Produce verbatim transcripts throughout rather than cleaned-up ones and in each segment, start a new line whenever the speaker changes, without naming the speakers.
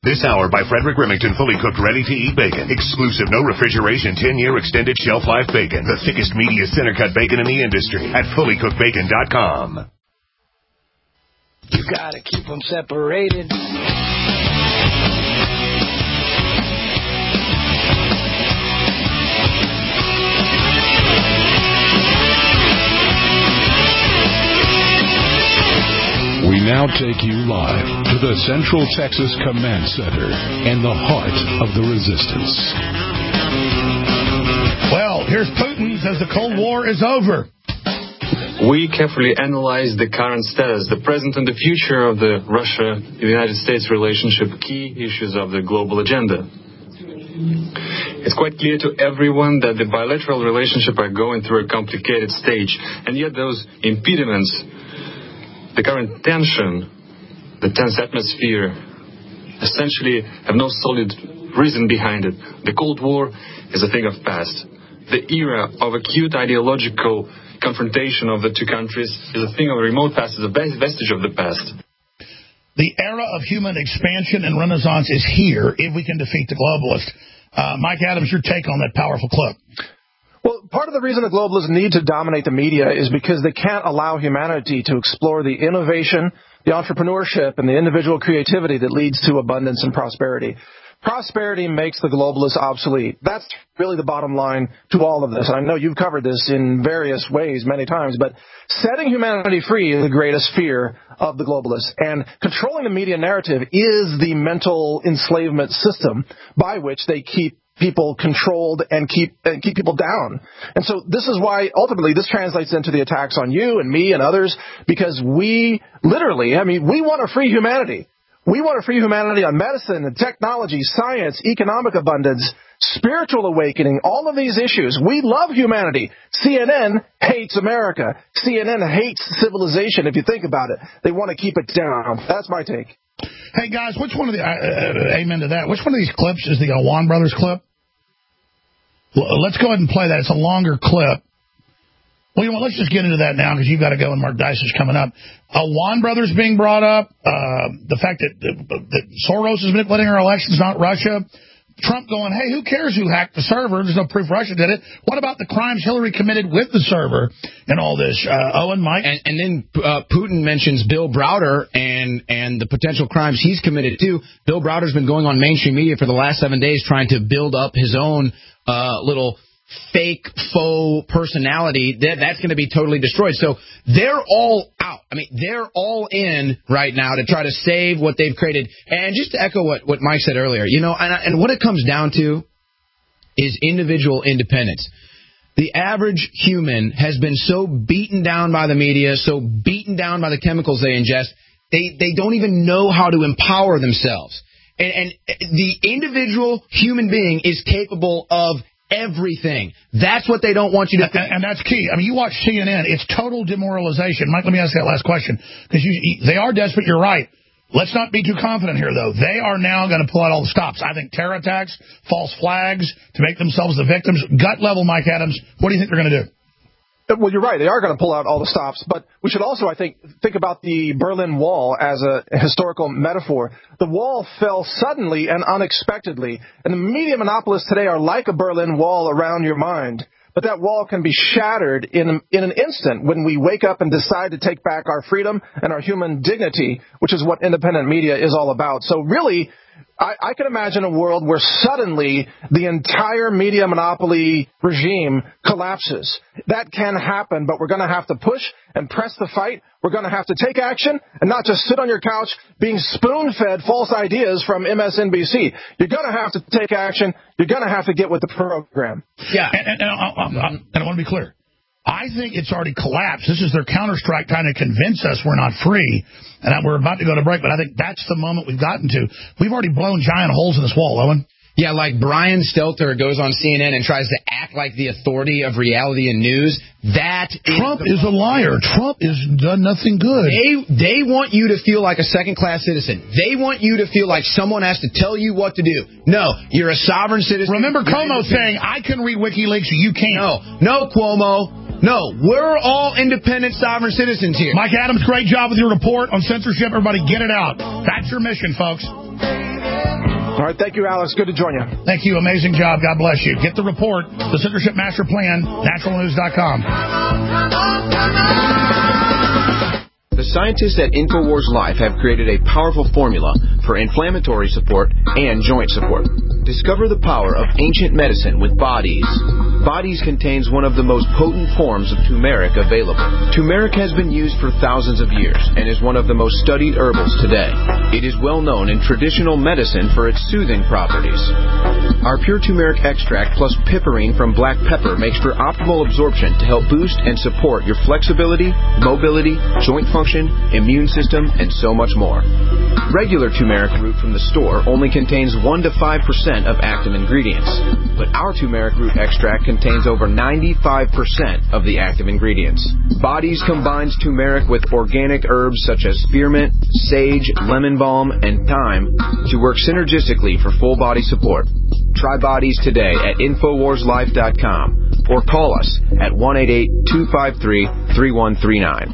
This hour by Frederick Remington, fully cooked, ready-to-eat bacon. Exclusive, no refrigeration, ten-year extended shelf life bacon. The thickest, meatiest, center-cut bacon in the industry at fully cooked bacon dot com.
You gotta keep them separated.
We now take you live to the Central Texas Command Center and the heart of the resistance.
Well, here's Putin says the Cold War is over.
We carefully analyze the current status, the present and the future of the Russia-United States relationship, key issues of the global agenda. It's quite clear to everyone that the bilateral relationship are going through a complicated stage, and yet those impediments, the current tension, the tense atmosphere, essentially have no solid reason behind it. The Cold War is a thing of past. The era of acute ideological confrontation of the two countries is a thing of remote past, is a vestige of the past.
The era of human expansion and renaissance is here if we can defeat the globalists. Uh, Mike Adams, your take on that powerful clip.
Well, part of the reason the globalists need to dominate the media is because they can't allow humanity to explore the innovation, the entrepreneurship, and the individual creativity that leads to abundance and prosperity. Prosperity makes the globalists obsolete. That's really the bottom line to all of this. And I know you've covered this in various ways many times, but setting humanity free is the greatest fear of the globalists. And controlling the media narrative is the mental enslavement system by which they keep people controlled and keep and keep people down. And so this is why ultimately this translates into the attacks on you and me and others, because we literally, I mean, we want a free humanity. We want a free humanity on medicine and technology, science, economic abundance, spiritual awakening, all of these issues. We love humanity. C N N hates America. C N N hates civilization, if you think about it. They want to keep it down. That's my take.
Hey, guys, which one of the, uh, uh, amen to that, which one of these clips is the Awan Brothers clip? L- let's go ahead and play that. It's a longer clip. Well, you know what, let's just get into that now because you've got to go and Mark Dice is coming up. Awan Brothers being brought up, uh, the fact that, uh, that Soros is manipulating our elections, not Russia. Trump going, hey, who cares who hacked the server? There's no proof Russia did it. What about the crimes Hillary committed with the server and all this? Uh, Owen, Mike?
And, and then uh, Putin mentions Bill Browder and, and the potential crimes he's committed, too. Bill Browder's been going on mainstream media for the last seven days trying to build up his own uh, little fake, faux personality. That, that's going to be totally destroyed. So they're all out. I mean, they're all in right now to try to save what they've created. And just to echo what, what Mike said earlier, you know, and, and what it comes down to is individual independence. The average human has been so beaten down by the media, so beaten down by the chemicals they ingest, they, they don't even know how to empower themselves. And, and the individual human being is capable of everything. That's what they don't want you to think.
And, and that's key. I mean, you watch C N N, it's total demoralization. Mike, let me ask that last question. Because they are desperate, you're right. Let's not be too confident here, though. They are now going to pull out all the stops. I think terror attacks, false flags, to make themselves the victims. Gut level, Mike Adams, what do you think they're going to do?
Well, you're right. They are going to pull out all the stops. But we should also, I think, think about the Berlin Wall as a historical metaphor. The wall fell suddenly and unexpectedly. And the media monopolists today are like a Berlin Wall around your mind. But that wall can be shattered in, in an instant when we wake up and decide to take back our freedom and our human dignity, which is what independent media is all about. So really, I, I can imagine a world where suddenly the entire media monopoly regime collapses. That can happen, but we're going to have to push and press the fight. We're going to have to take action and not just sit on your couch being spoon-fed false ideas from M S N B C. You're going to have to take action. You're going to have to get with the program.
Yeah, and, and, and, I, I, and I want to be clear. I think it's already collapsed. This is their counter-strike trying to convince us we're not free, and that we're about to go to break. But I think that's the moment we've gotten to. We've already blown giant holes in this wall, Owen.
Yeah, like Brian Stelter goes on C N N and tries to act like the authority of reality and news. That
Trump
is,
is a liar. Trump has done nothing good.
They they want you to feel like a second-class citizen. They want you to feel like someone has to tell you what to do. No, you're a sovereign citizen.
Remember Cuomo saying, I can read WikiLeaks, you can't.
No, no, Cuomo. No, we're all independent sovereign citizens here.
Mike Adams, great job with your report on censorship. Everybody get it out. That's your mission, folks.
All right, thank you, Alex. Good to join you.
Thank you. Amazing job. God bless you. Get the report, the Censorship Master Plan, natural news dot com.
The scientists at InfoWars Life have created a powerful formula for inflammatory support and joint support. Discover the power of ancient medicine with Bodies. Bodies contains one of the most potent forms of turmeric available. Turmeric has been used for thousands of years and is one of the most studied herbals today. It is well known in traditional medicine for its soothing properties. Our pure turmeric extract plus piperine from black pepper makes for optimal absorption to help boost and support your flexibility, mobility, joint function, immune system, and so much more. Regular turmeric root from the store only contains one to five percent of active ingredients, but our turmeric root extract contains over ninety-five percent of the active ingredients. Bodies combines turmeric with organic herbs such as spearmint, sage, lemon balm, and thyme to work synergistically for full body support. Try Bodies today at Infowars Life dot com or call us at one eight eight, two five three, three one three nine.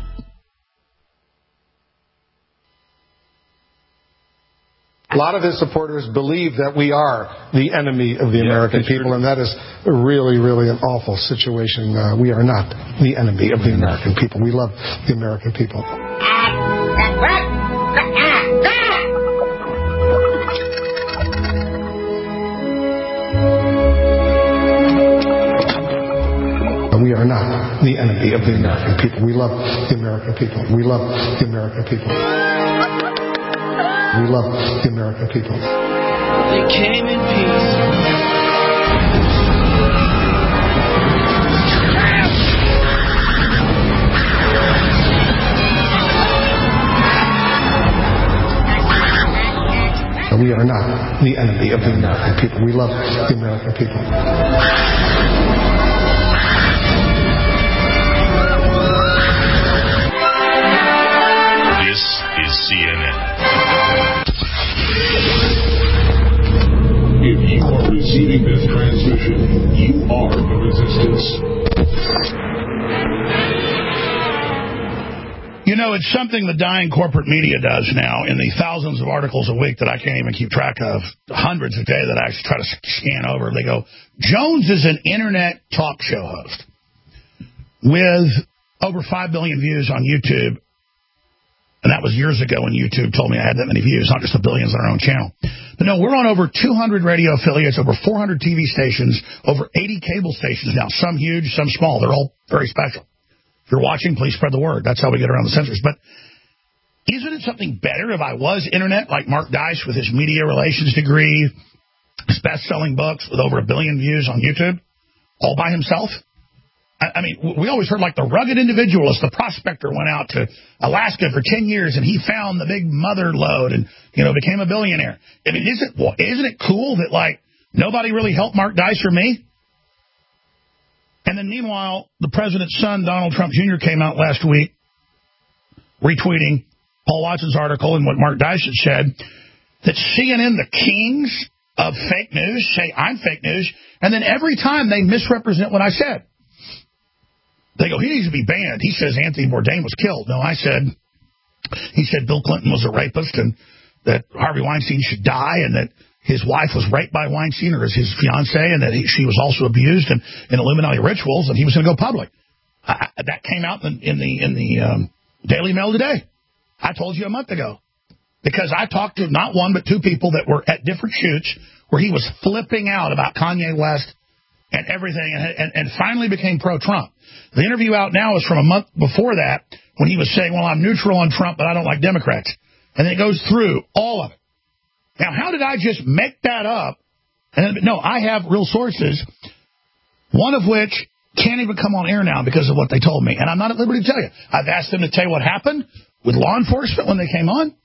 A lot of his supporters believe that we are the enemy of the yeah, American people, true. And that is really, really an awful situation. Uh, we are not the enemy of the American people. We love the American people. We are not the enemy of the American people. We love the American people. We love the American people. We love the American people. They came in peace. We are not the enemy of the American people. We love the American people.
This is C N N.
If you are receiving this transmission, you are the resistance.
You know, it's something the dying corporate media does now in the thousands of articles a week that I can't even keep track of, hundreds a day that I try to scan over. They go, Jones is an internet talk show host with over five billion views on YouTube. And that was years ago when YouTube told me I had that many views, not just the billions on our own channel. But no, we're on over two hundred radio affiliates, over four hundred T V stations, over eighty cable stations now, some huge, some small. They're all very special. If you're watching, please spread the word. That's how we get around the censors. But isn't it something better if I was internet like Mark Dice with his media relations degree, his best-selling books with over a billion views on YouTube, all by himself? I mean, we always heard like the rugged individualist, the prospector went out to Alaska for ten years and he found the big mother lode and, you know, became a billionaire. I mean, is it, isn't it cool that, like, nobody really helped Mark Dice or me? And then meanwhile, the president's son, Donald Trump Junior, came out last week retweeting Paul Watson's article and what Mark Dice had said, that C N N, the kings of fake news, say I'm fake news, and then every time they misrepresent what I said. They go, he needs to be banned. He says Anthony Bourdain was killed. No, I said, he said Bill Clinton was a rapist and that Harvey Weinstein should die and that his wife was raped by Weinstein or his fiancée and that he, she was also abused in, in Illuminati rituals and he was going to go public. I, that came out in, in the in the um, Daily Mail today. I told you a month ago because I talked to not one but two people that were at different shoots where he was flipping out about Kanye West and everything and, and, and finally became pro-Trump. The interview out now is from a month before that when he was saying, well, I'm neutral on Trump, but I don't like Democrats. And then it goes through all of it. Now, how did I just make that up? And then, no, I have real sources, one of which can't even come on air now because of what they told me. And I'm not at liberty to tell you. I've asked them to tell you what happened with law enforcement when they came on.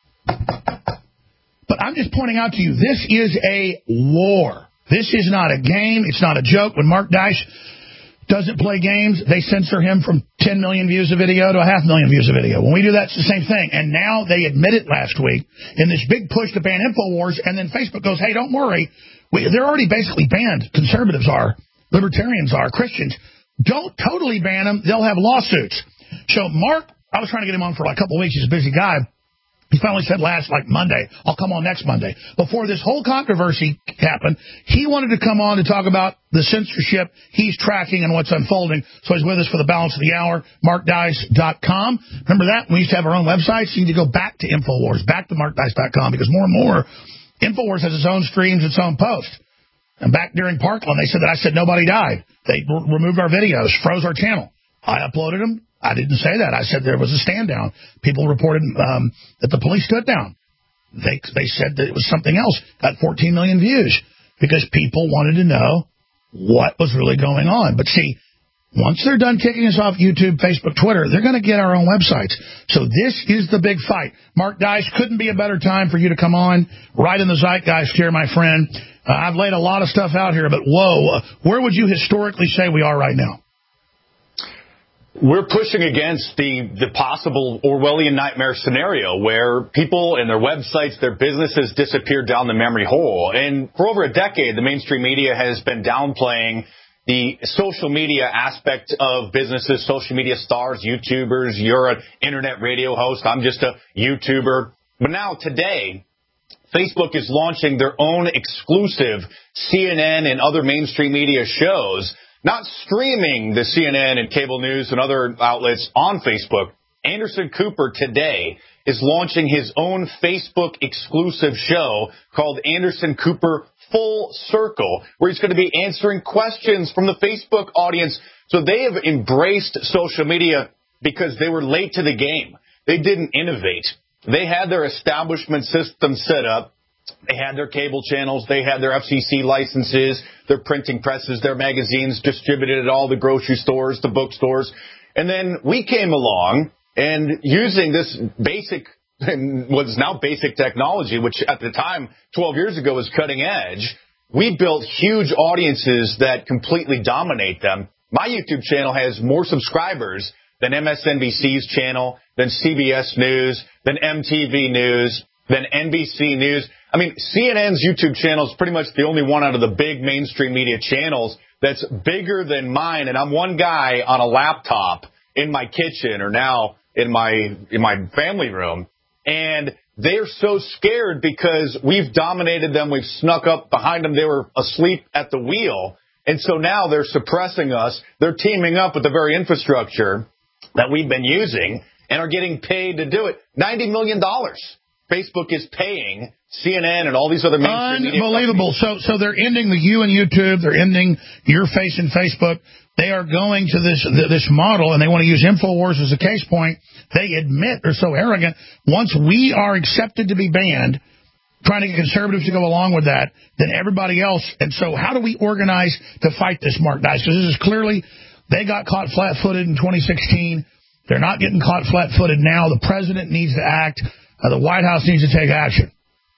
But I'm just pointing out to you, this is a war. This is not a game. It's not a joke. When Mark Dice doesn't play games, they censor him from ten million views of video to a half million views of video. When we do that, it's the same thing. And now they admit it last week in this big push to ban InfoWars, and then Facebook goes, hey, don't worry. We, they're already basically banned. Conservatives are. Libertarians are. Christians. Don't totally ban them. They'll have lawsuits. So Mark, I was trying to get him on for like a couple of weeks. He's a busy guy. He finally said last, like Monday, I'll come on next Monday. Before this whole controversy happened, he wanted to come on to talk about the censorship he's tracking and what's unfolding. So he's with us for the balance of the hour, mark dice dot com. Remember that? We used to have our own websites. You need to go back to InfoWars, back to mark dice dot com, because more and more, InfoWars has its own streams, its own posts. And back during Parkland, they said that I said nobody died. They r- removed our videos, froze our channel. I uploaded them. I didn't say that. I said there was a stand down. People reported um, that the police stood down. They they said that it was something else. Got fourteen million views because people wanted to know what was really going on. But see, once they're done kicking us off YouTube, Facebook, Twitter, they're going to get our own websites. So this is the big fight. Mark Dice, couldn't be a better time for you to come on. Right in the zeitgeist here, my friend. Uh, I've laid a lot of stuff out here, but whoa, uh, where would you historically say we are right now?
We're pushing against the, the possible Orwellian nightmare scenario where people and their websites, their businesses disappear down the memory hole. And for over a decade, the mainstream media has been downplaying the social media aspect of businesses, social media stars, YouTubers. You're an internet radio host. I'm just a YouTuber. But now today, Facebook is launching their own exclusive C N N and other mainstream media shows, not streaming the C N N and cable news and other outlets on Facebook. Anderson Cooper today is launching his own Facebook exclusive show called Anderson Cooper Full Circle, where he's going to be answering questions from the Facebook audience. So they have embraced social media because they were late to the game. They didn't innovate. They had their establishment system set up. They had their cable channels. They had their F C C licenses, their printing presses, their magazines distributed at all the grocery stores, the bookstores. And then we came along and using this basic, what's now basic technology, which at the time, twelve years ago, was cutting edge, we built huge audiences that completely dominate them. My YouTube channel has more subscribers than M S N B C's channel, than C B S News, than M T V News, than N B C News. I mean, C N N's YouTube channel is pretty much the only one out of the big mainstream media channels that's bigger than mine. And I'm one guy on a laptop in my kitchen or now in my in my family room. And they're so scared because we've dominated them. We've snuck up behind them. They were asleep at the wheel. And so now they're suppressing us. They're teaming up with the very infrastructure that we've been using and are getting paid to do it. ninety million dollars. Facebook is paying C N N and all these other mainstream media.
Unbelievable. So, so they're ending the you and YouTube. They're ending your face and Facebook. They are going to this this model, and they want to use InfoWars as a case point. They admit they're so arrogant. Once we are accepted to be banned, trying to get conservatives to go along with that, then everybody else. And so how do we organize to fight this, Mark Dice? Because this is clearly, they got caught flat-footed in twenty sixteen. They're not getting caught flat-footed now. The president needs to act. Uh, the White House needs to take action.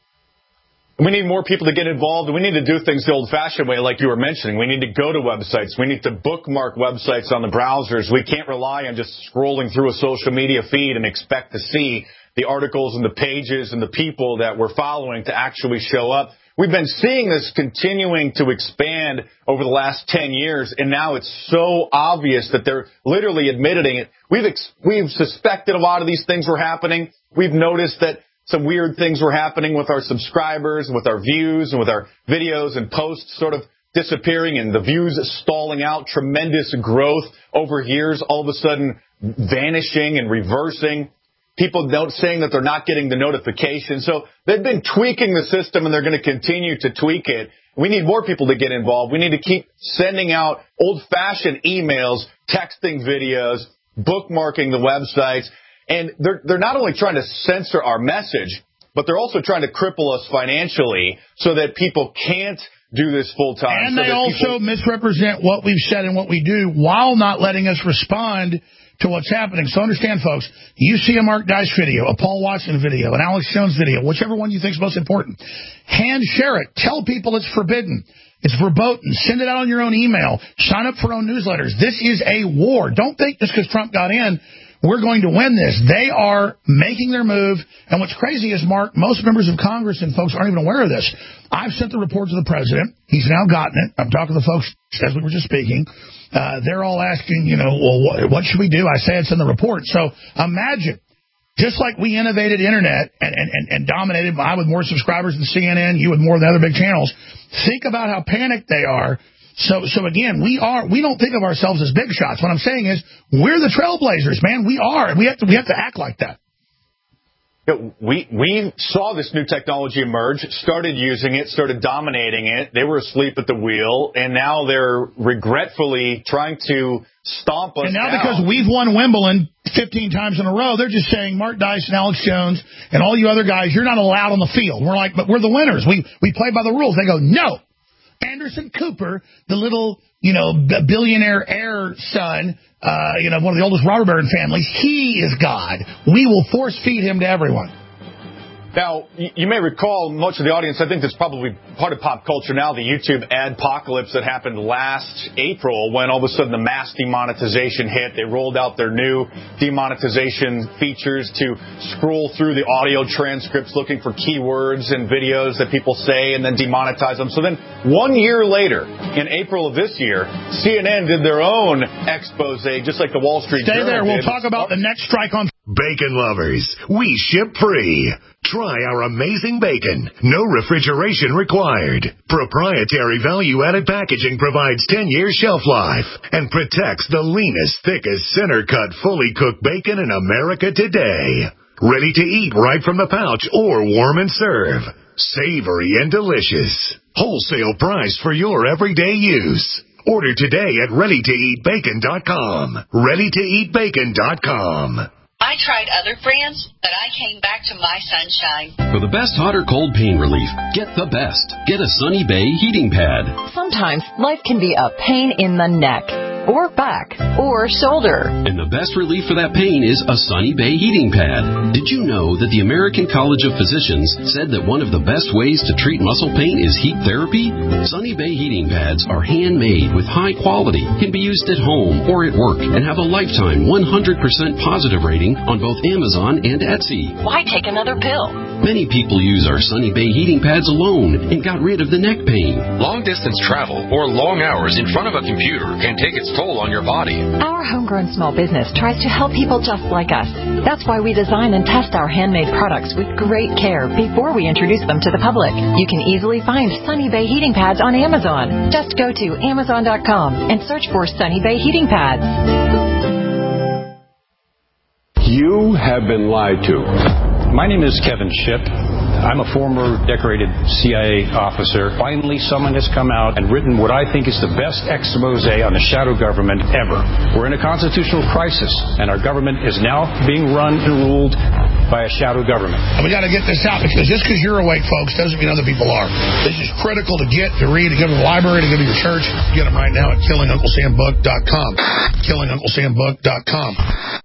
We need more people to get involved, and we need to do things the old-fashioned way, like you were mentioning. We need to go to websites. We need to bookmark websites on the browsers. We can't rely on just scrolling through a social media feed and expect to see the articles and the pages and the people that we're following to actually show up. We've been seeing this continuing to expand over the last ten years, and now it's so obvious that they're literally admitting it. We've ex- we've suspected a lot of these things were happening. We've noticed that some weird things were happening with our subscribers, with our views, and with our videos and posts sort of disappearing and the views stalling out, tremendous growth over years, all of a sudden vanishing and reversing. People don't, saying that they're not getting the notification. So they've been tweaking the system, and they're going to continue to tweak it. We need more people to get involved. We need to keep sending out old-fashioned emails, texting videos, bookmarking the websites. And they're, they're not only trying to censor our message, but they're also trying to cripple us financially so that people can't do this full time.
And
so
they also people... misrepresent what we've said and what we do while not letting us respond to what's happening. So understand, folks, you see a Mark Dice video, a Paul Watson video, an Alex Jones video, whichever one you think is most important. Hand share it. Tell people it's forbidden. It's verboten. Send it out on your own email. Sign up for own newsletters. This is a war. Don't think just because Trump got in, we're going to win this. They are making their move. And what's crazy is, Mark, most members of Congress and folks aren't even aware of this. I've sent the report to the president. He's now gotten it. I'm talking to the folks as we were just speaking. Uh, they're all asking, you know, well, what, what should we do? I say it's in the report. So imagine Just like we innovated internet and, and, and, and dominated, I with more subscribers than C N N, you with more than other big channels. Think about how panicked they are. So, so again, we are, we don't think of ourselves as big shots. What I'm saying is we're the trailblazers, man. We are. And we have to, we have to act like that.
We we saw this new technology emerge, started using it, started dominating it. They were asleep at the wheel, and now they're regretfully trying to stomp us
And now
down.
because we've won Wimbledon fifteen times in a row, they're just saying Mark Dice and Alex Jones and all you other guys, you're not allowed on the field. We're like, but we're the winners. We we play by the rules. They go, no. Anderson Cooper, the little, you know, billionaire heir son, uh, you know, one of the oldest robber baron families, he is God. We will force feed him to everyone.
Now, you may recall, much of the audience, I think that's probably part of pop culture now, the YouTube adpocalypse that happened last April when all of a sudden the mass demonetization hit. They rolled out their new demonetization features to scroll through the audio transcripts looking for keywords and videos that people say and then demonetize them. So then one year later, in April of this year, C N N did their own expose, just like the Wall Street
Stay
Journal
there. We'll
did.
talk about the next strike on...
Bacon lovers, we ship free. Try our amazing bacon. No refrigeration required. Proprietary value-added packaging provides ten years shelf life and protects the leanest, thickest, center-cut, fully cooked bacon in America today. Ready to eat right from the pouch or warm and serve. Savory and delicious. Wholesale price for your everyday use. Order today at ready to eat bacon dot com. ready to eat bacon dot com.
I tried other brands, but I came back to My Sunshine.
For the best hot or cold pain relief, get the best. Get a Sunny Bay heating pad.
Sometimes life can be a pain in the neck, or back, or shoulder.
And the best relief for that pain is a Sunny Bay heating pad. Did you know that the American College of Physicians said that one of the best ways to treat muscle pain is heat therapy? Sunny Bay heating pads are handmade with high quality, can be used at home or at work, and have a lifetime one hundred percent positive rating on both Amazon and Etsy.
Why take another pill?
Many people use our Sunny Bay heating pads alone and got rid of the neck pain.
Long-distance travel or long hours in front of a computer can take its toll on your body.
Our homegrown small business tries to help people just like us. That's why we design and test our handmade products with great care before we introduce them to the public. You can easily find Sunny Bay heating pads on Amazon. Just go to amazon dot com and search for Sunny Bay heating pads.
You have been lied to. My name is Kevin Shipp. I'm a former decorated C I A officer. Finally, someone has come out and written what I think is the best expose on the shadow government ever. We're in a constitutional crisis, and our government is now being run and ruled by a shadow government.
And we got to get this out, because just because you're awake, folks, doesn't mean other people are. This is critical to get, to read, to go to the library, to go to your church. Get them right now at killing uncle sam book dot com. killing uncle sam book dot com.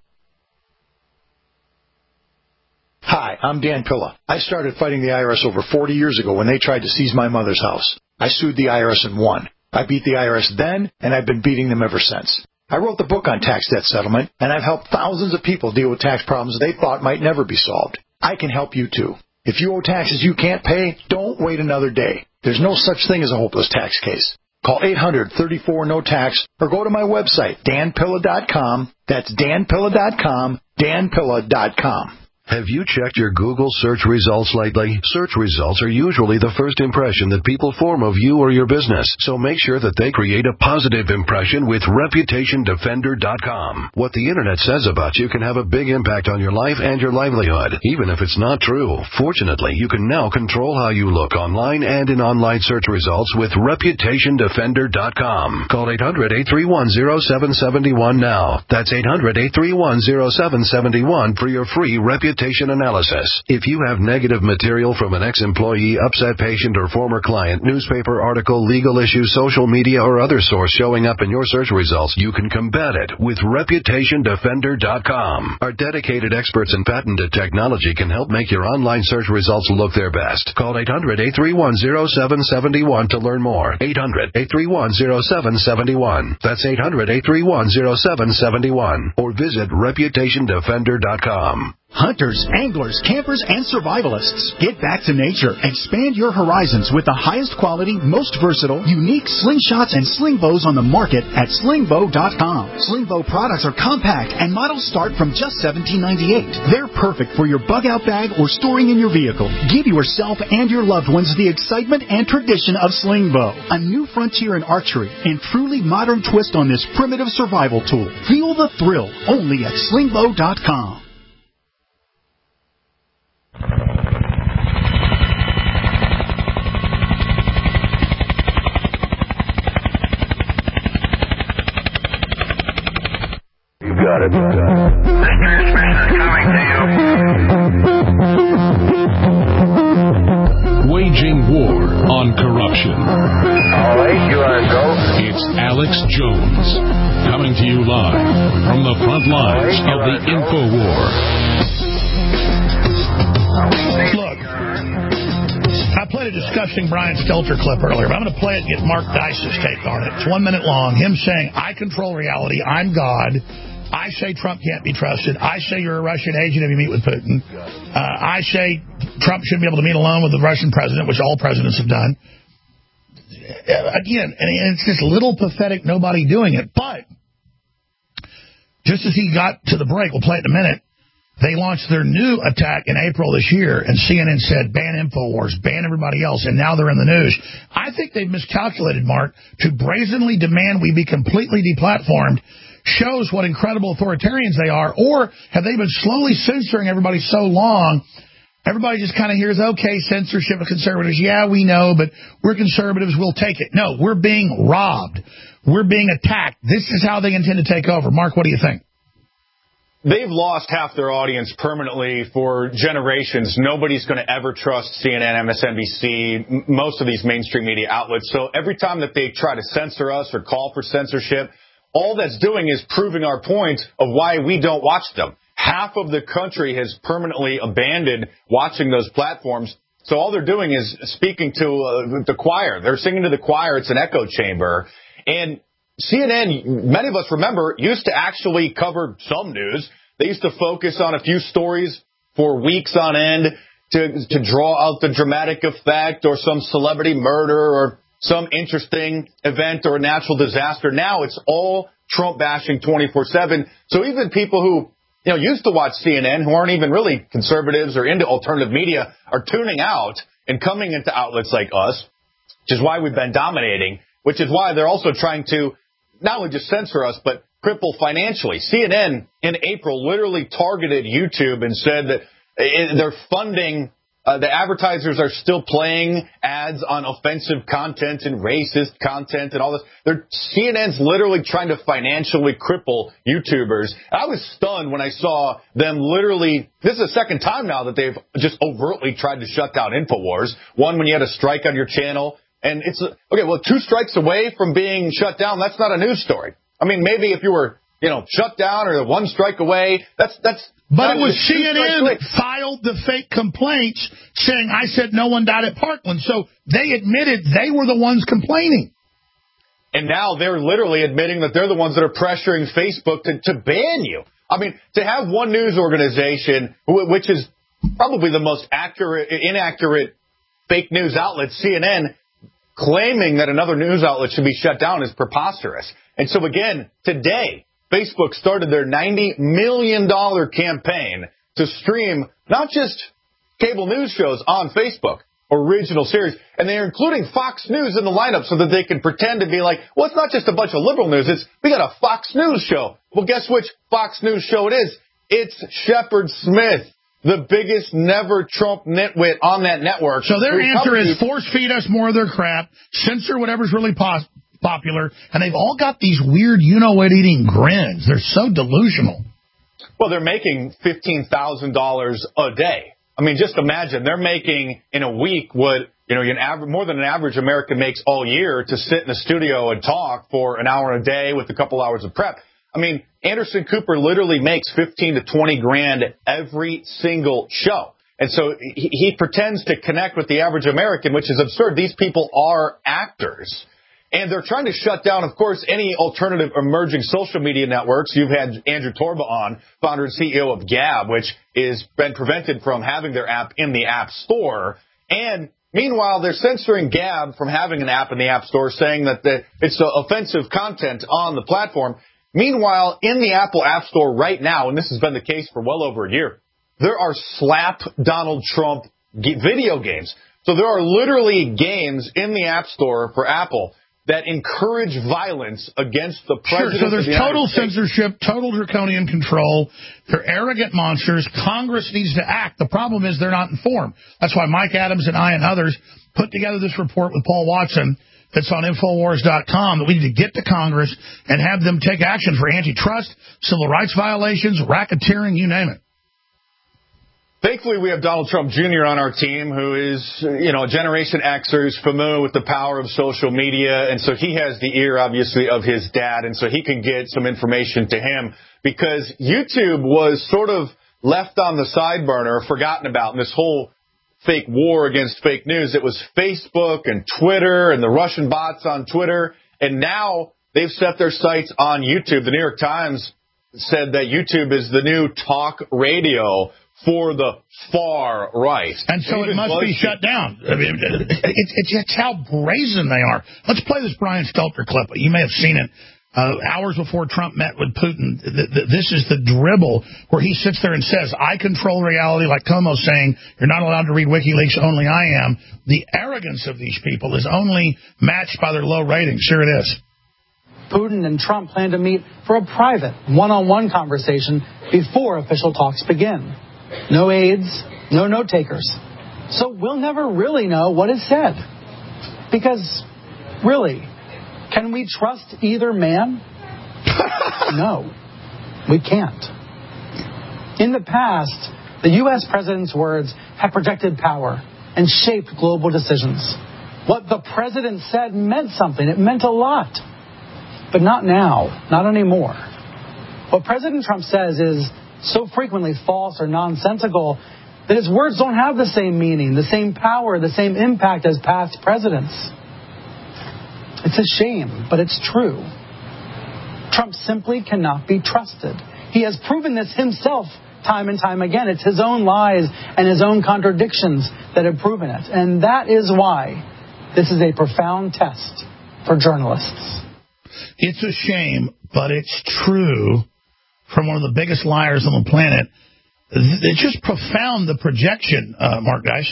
Hi, I'm Dan Pilla. I started fighting the I R S over forty years ago when they tried to seize my mother's house. I sued the I R S and won. I beat the I R S then, and I've been beating them ever since. I wrote the book on tax debt settlement, and I've helped thousands of people deal with tax problems they thought might never be solved. I can help you too. If you owe taxes you can't pay, don't wait another day. There's no such thing as a hopeless tax case. Call eight hundred, thirty-four, no tax or go to my website, dan pilla dot com. That's dan pilla dot com, dan pilla dot com.
Have you checked your Google search results lately? Search results are usually the first impression that people form of you or your business. So make sure that they create a positive impression with reputation defender dot com. What the internet says about you can have a big impact on your life and your livelihood, even if it's not true. Fortunately, you can now control how you look online and in online search results with reputation defender dot com. Call eight hundred, eight three one, zero seven seven one now. That's eight hundred, eight three one, zero seven seven one for your free reputation analysis. If you have negative material from an ex-employee, upset patient, or former client, newspaper article, legal issue, social media, or other source showing up in your search results, you can combat it with reputation defender dot com. Our dedicated experts in patented technology can help make your online search results look their best. Call eight hundred, eight three one, zero seven seven one to learn more. eight hundred, eight three one, zero seven seven one. That's eight hundred, eight three one, zero seven seven one. Or visit reputation defender dot com.
Hunters, anglers, campers, and survivalists, get back to nature. Expand your horizons with the highest quality, most versatile, unique slingshots and sling bows on the market at sling bow dot com. Sling bow products are compact and models start from just seventeen ninety-eight. They're perfect for your bug-out bag or storing in your vehicle. Give yourself and your loved ones the excitement and tradition of sling bow, a new frontier in archery and truly modern twist on this primitive survival tool. Feel the thrill only at sling bow dot com.
Got it.
Waging war on corruption.
All right, you are go.
It's Alex Jones coming to you live from the front lines right, of the info war.
Look, I played a disgusting Brian Stelter clip earlier, but I'm going to play it and get Mark Dice's take on it. It's one minute long. Him saying, I control reality. I'm God. I say Trump can't be trusted. I say you're a Russian agent if you meet with Putin. Uh, I say Trump shouldn't be able to meet alone with the Russian president, which all presidents have done. Again, and it's this little pathetic nobody doing it. But just as he got to the break, we'll play it in a minute, they launched their new attack in April this year, and C N N said, ban InfoWars, ban everybody else, and now they're in the news. I think they've miscalculated, Mark, to brazenly demand we be completely deplatformed shows what incredible authoritarians they are, or have they been slowly censoring everybody so long, everybody just kind of hears, okay, censorship of conservatives, yeah, we know, but we're conservatives, we'll take it. No, we're being robbed. We're being attacked. This is how they intend to take over. Mark, what do you think?
They've lost half their audience permanently for generations. Nobody's going to ever trust C N N, M S N B C, most of these mainstream media outlets. So every time that they try to censor us or call for censorship, all that's doing is proving our point of why we don't watch them. Half of the country has permanently abandoned watching those platforms. So all they're doing is speaking to uh, the choir. They're singing to the choir. It's an echo chamber. And C N N, many of us remember, used to actually cover some news. They used to focus on a few stories for weeks on end to, to draw out the dramatic effect or some celebrity murder or some interesting event or a natural disaster. Now it's all Trump bashing twenty-four seven. So even people who, you know, used to watch C N N, who aren't even really conservatives or into alternative media, are tuning out and coming into outlets like us, which is why we've been dominating, which is why they're also trying to not only just censor us, but cripple financially. C N N in April literally targeted YouTube and said that they're funding Uh, the advertisers are still playing ads on offensive content and racist content and all this. They're, C N N's literally trying to financially cripple YouTubers. I was stunned when I saw them literally, this is the second time now that they've just overtly tried to shut down InfoWars. One when you had a strike on your channel. And it's, okay, well, two strikes away from being shut down, that's not a news story. I mean, maybe if you were, you know, shut down or one strike away, that's, that's,
But it was C N N that filed the fake complaints saying I said no one died at Parkland. So they admitted they were the ones complaining.
And now they're literally admitting that they're the ones that are pressuring Facebook to, to ban you. I mean, to have one news organization, which is probably the most accurate, inaccurate fake news outlet, C N N, claiming that another news outlet should be shut down is preposterous. And so again, today, Facebook started their ninety million dollars campaign to stream not just cable news shows on Facebook, original series, and they're including Fox News in the lineup so that they can pretend to be like, well, it's not just a bunch of liberal news, it's we got a Fox News show. Well, guess which Fox News show it is? It's Shepard Smith, the biggest never Trump nitwit on that network.
So their answer is force feed us more of their crap, censor whatever's really possible. Popular, and they've all got these weird you-know-what-eating grins. They're so delusional.
Well, they're making fifteen thousand dollars a day. I mean, just imagine they're making in a week what, you know, an average, more than an average American makes all year to sit in a studio and talk for an hour a day with a couple hours of prep. I mean, Anderson Cooper literally makes fifteen to twenty grand every single show. And so he, he pretends to connect with the average American, which is absurd. These people are actors. And they're trying to shut down, of course, any alternative emerging social media networks. You've had Andrew Torba on, founder and C E O of Gab, which has been prevented from having their app in the App Store. And meanwhile, they're censoring Gab from having an app in the App Store, saying that the, it's uh, offensive content on the platform. Meanwhile, in the Apple App Store right now, and this has been the case for well over a year, there are slap Donald Trump g- video games. So there are literally games in the App Store for Apple that encourage violence against the president.
Sure, so there's
of the
total
States.
censorship, total draconian control. They're arrogant monsters. Congress needs to act. The problem is they're not informed. That's why Mike Adams and I and others put together this report with Paul Watson that's on Infowars dot com that we need to get to Congress and have them take action for antitrust, civil rights violations, racketeering, you name it.
Thankfully, we have Donald Trump Junior on our team, who is, you know, a Generation Xer, who's familiar with the power of social media, and so he has the ear, obviously, of his dad, and so he can get some information to him, because YouTube was sort of left on the side burner, forgotten about in this whole fake war against fake news. It was Facebook and Twitter and the Russian bots on Twitter, and now they've set their sights on YouTube. The New York Times said that YouTube is the new talk radio for the far right.
And so it must be shut down. I mean, it's, it's, it's how brazen they are. Let's play this Brian Stelter clip. You may have seen it uh, hours before Trump met with Putin. This is the dribble where he sits there and says, I control reality, like Como saying, you're not allowed to read WikiLeaks, only I am. The arrogance of these people is only matched by their low ratings. Sure it is.
Putin and Trump plan to meet for a private one-on-one conversation before official talks begin. No aides, no note-takers. So we'll never really know what is said. Because, really, can we trust either man? No, we can't. In the past, the U S president's words have projected power and shaped global decisions. What the president said meant something. It meant a lot. But not now, not anymore. What President Trump says is so frequently false or nonsensical that his words don't have the same meaning, the same power, the same impact as past presidents. It's a shame, but it's true. Trump simply cannot be trusted. He has proven this himself time and time again. It's his own lies and his own contradictions that have proven it. And that is why this is a profound test for journalists.
It's a shame, but it's true. From one of the biggest liars on the planet. It's just profound, the projection, uh, Mark Geis.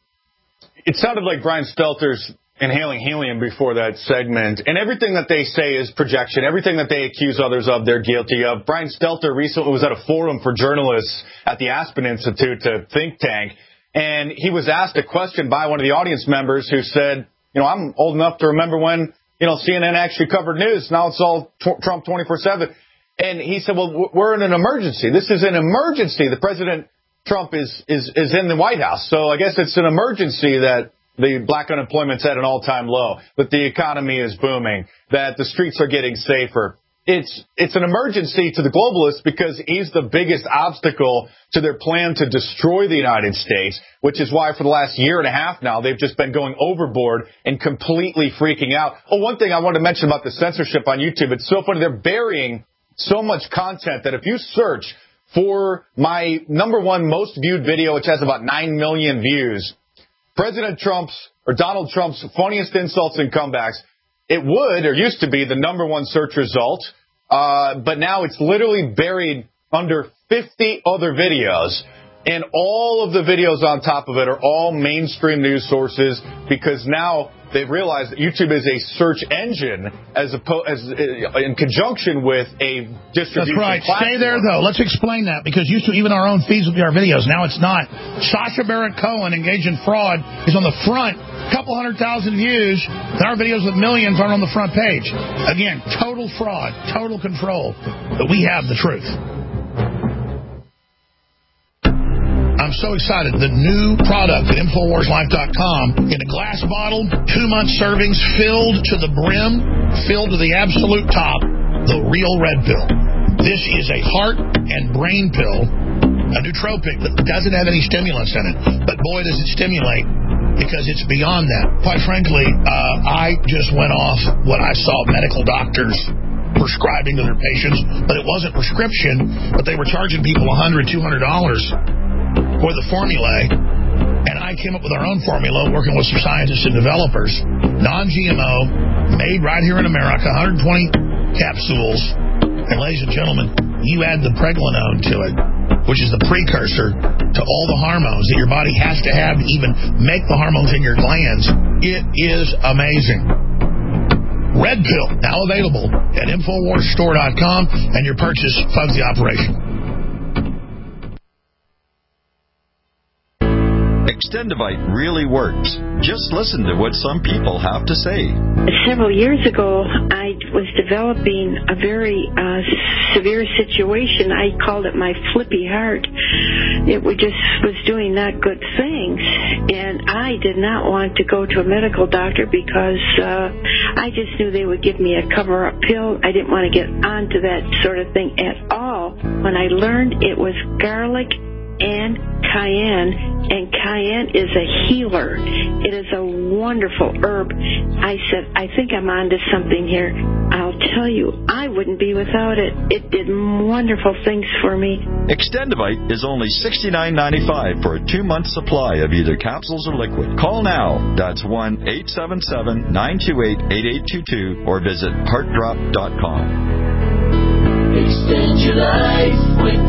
It sounded like Brian Stelter's inhaling helium before that segment. And everything that they say is projection. Everything that they accuse others of, they're guilty of. Brian Stelter recently was at a forum for journalists at the Aspen Institute, a think tank. And he was asked a question by one of the audience members who said, you know, I'm old enough to remember when, you know, C N N actually covered news. Now it's all t- Trump twenty-four seven. And he said, well, we're in an emergency. This is an emergency. The President Trump is, is, is in the White House. So I guess it's an emergency that the black unemployment's at an all-time low, that the economy is booming, that the streets are getting safer. It's, it's an emergency to the globalists because he's the biggest obstacle to their plan to destroy the United States, which is why for the last year and a half now, they've just been going overboard and completely freaking out. Oh, one thing I wanted to mention about the censorship on YouTube, it's so funny. They're burying so much content that if you search for my number one most viewed video, which has about nine million views, President Trump's or Donald Trump's funniest insults and comebacks, it would or used to be the number one search result. Uh, but now it's literally buried under fifty other videos. And all of the videos on top of it are all mainstream news sources because now they've realized that YouTube is a search engine as opposed as in conjunction with a distribution.
That's right.
platform.
Stay there, though. Let's explain that because used to even our own feeds would be our videos. Now it's not. Sacha Baron Cohen, engaged in fraud, is on the front. A couple hundred thousand views. And our videos with millions aren't on the front page. Again, total fraud, total control. But we have the truth. I'm so excited. The new product at Infowars Life dot com in a glass bottle, two-month servings, filled to the brim, filled to the absolute top, the real red pill. This is a heart and brain pill, a nootropic that doesn't have any stimulants in it. But boy, does it stimulate because it's beyond that. Quite frankly, uh, I just went off what I saw medical doctors prescribing to their patients, but it wasn't prescription, but they were charging people one hundred dollars, two hundred dollars for the formulae, and I came up with our own formula, working with some scientists and developers, non-G M O, made right here in America, one hundred twenty capsules, and ladies and gentlemen, you add the pregnenolone to it, which is the precursor to all the hormones that your body has to have to even make the hormones in your glands. It is amazing. Red Pill, now available at Infowars Store dot com, and your purchase funds the operation.
Extendivite really works. Just listen to what some people have to say.
Several years ago, I was developing a very uh, severe situation. I called it my flippy heart. It was just was doing not good things, and I did not want to go to a medical doctor because uh, I just knew they would give me a cover-up pill. I didn't want to get onto that sort of thing at all. When I learned it was garlic and cayenne, and cayenne is a healer. It is a wonderful herb. I said, I think I'm onto something here. I'll tell you, I wouldn't be without it. It did wonderful things for me.
Extendivite is only sixty-nine ninety-five for a two-month supply of either capsules or liquid. Call now. That's one eight seven seven, nine two eight, eight eight two two or visit heart drop dot com.
Extend your life with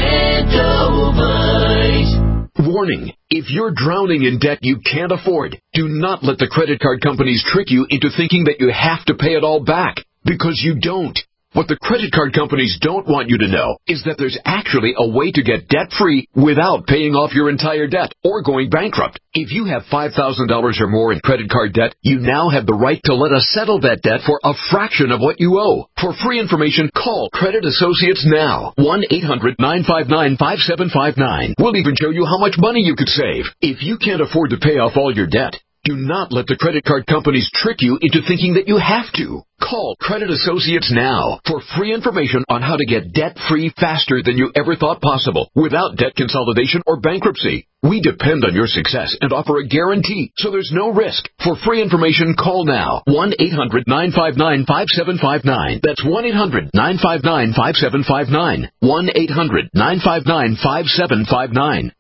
Extendovite.
Warning, if you're drowning in debt you can't afford, do not let the credit card companies trick you into thinking that you have to pay it all back, because you don't. What the credit card companies don't want you to know is that there's actually a way to get debt-free without paying off your entire debt or going bankrupt. If you have five thousand dollars or more in credit card debt, you now have the right to let us settle that debt for a fraction of what you owe. For free information, call Credit Associates now. one eight hundred, nine five nine, five seven five nine. We'll even show you how much money you could save. If you can't afford to pay off all your debt, do not let the credit card companies trick you into thinking that you have to. Call Credit Associates now for free information on how to get debt-free faster than you ever thought possible without debt consolidation or bankruptcy. We depend on your success and offer a guarantee, so there's no risk. For free information, call now. one eight hundred, nine five nine, five seven five nine. That's one eight hundred, nine five nine, five seven five nine. one eight hundred, nine five nine, five seven five nine.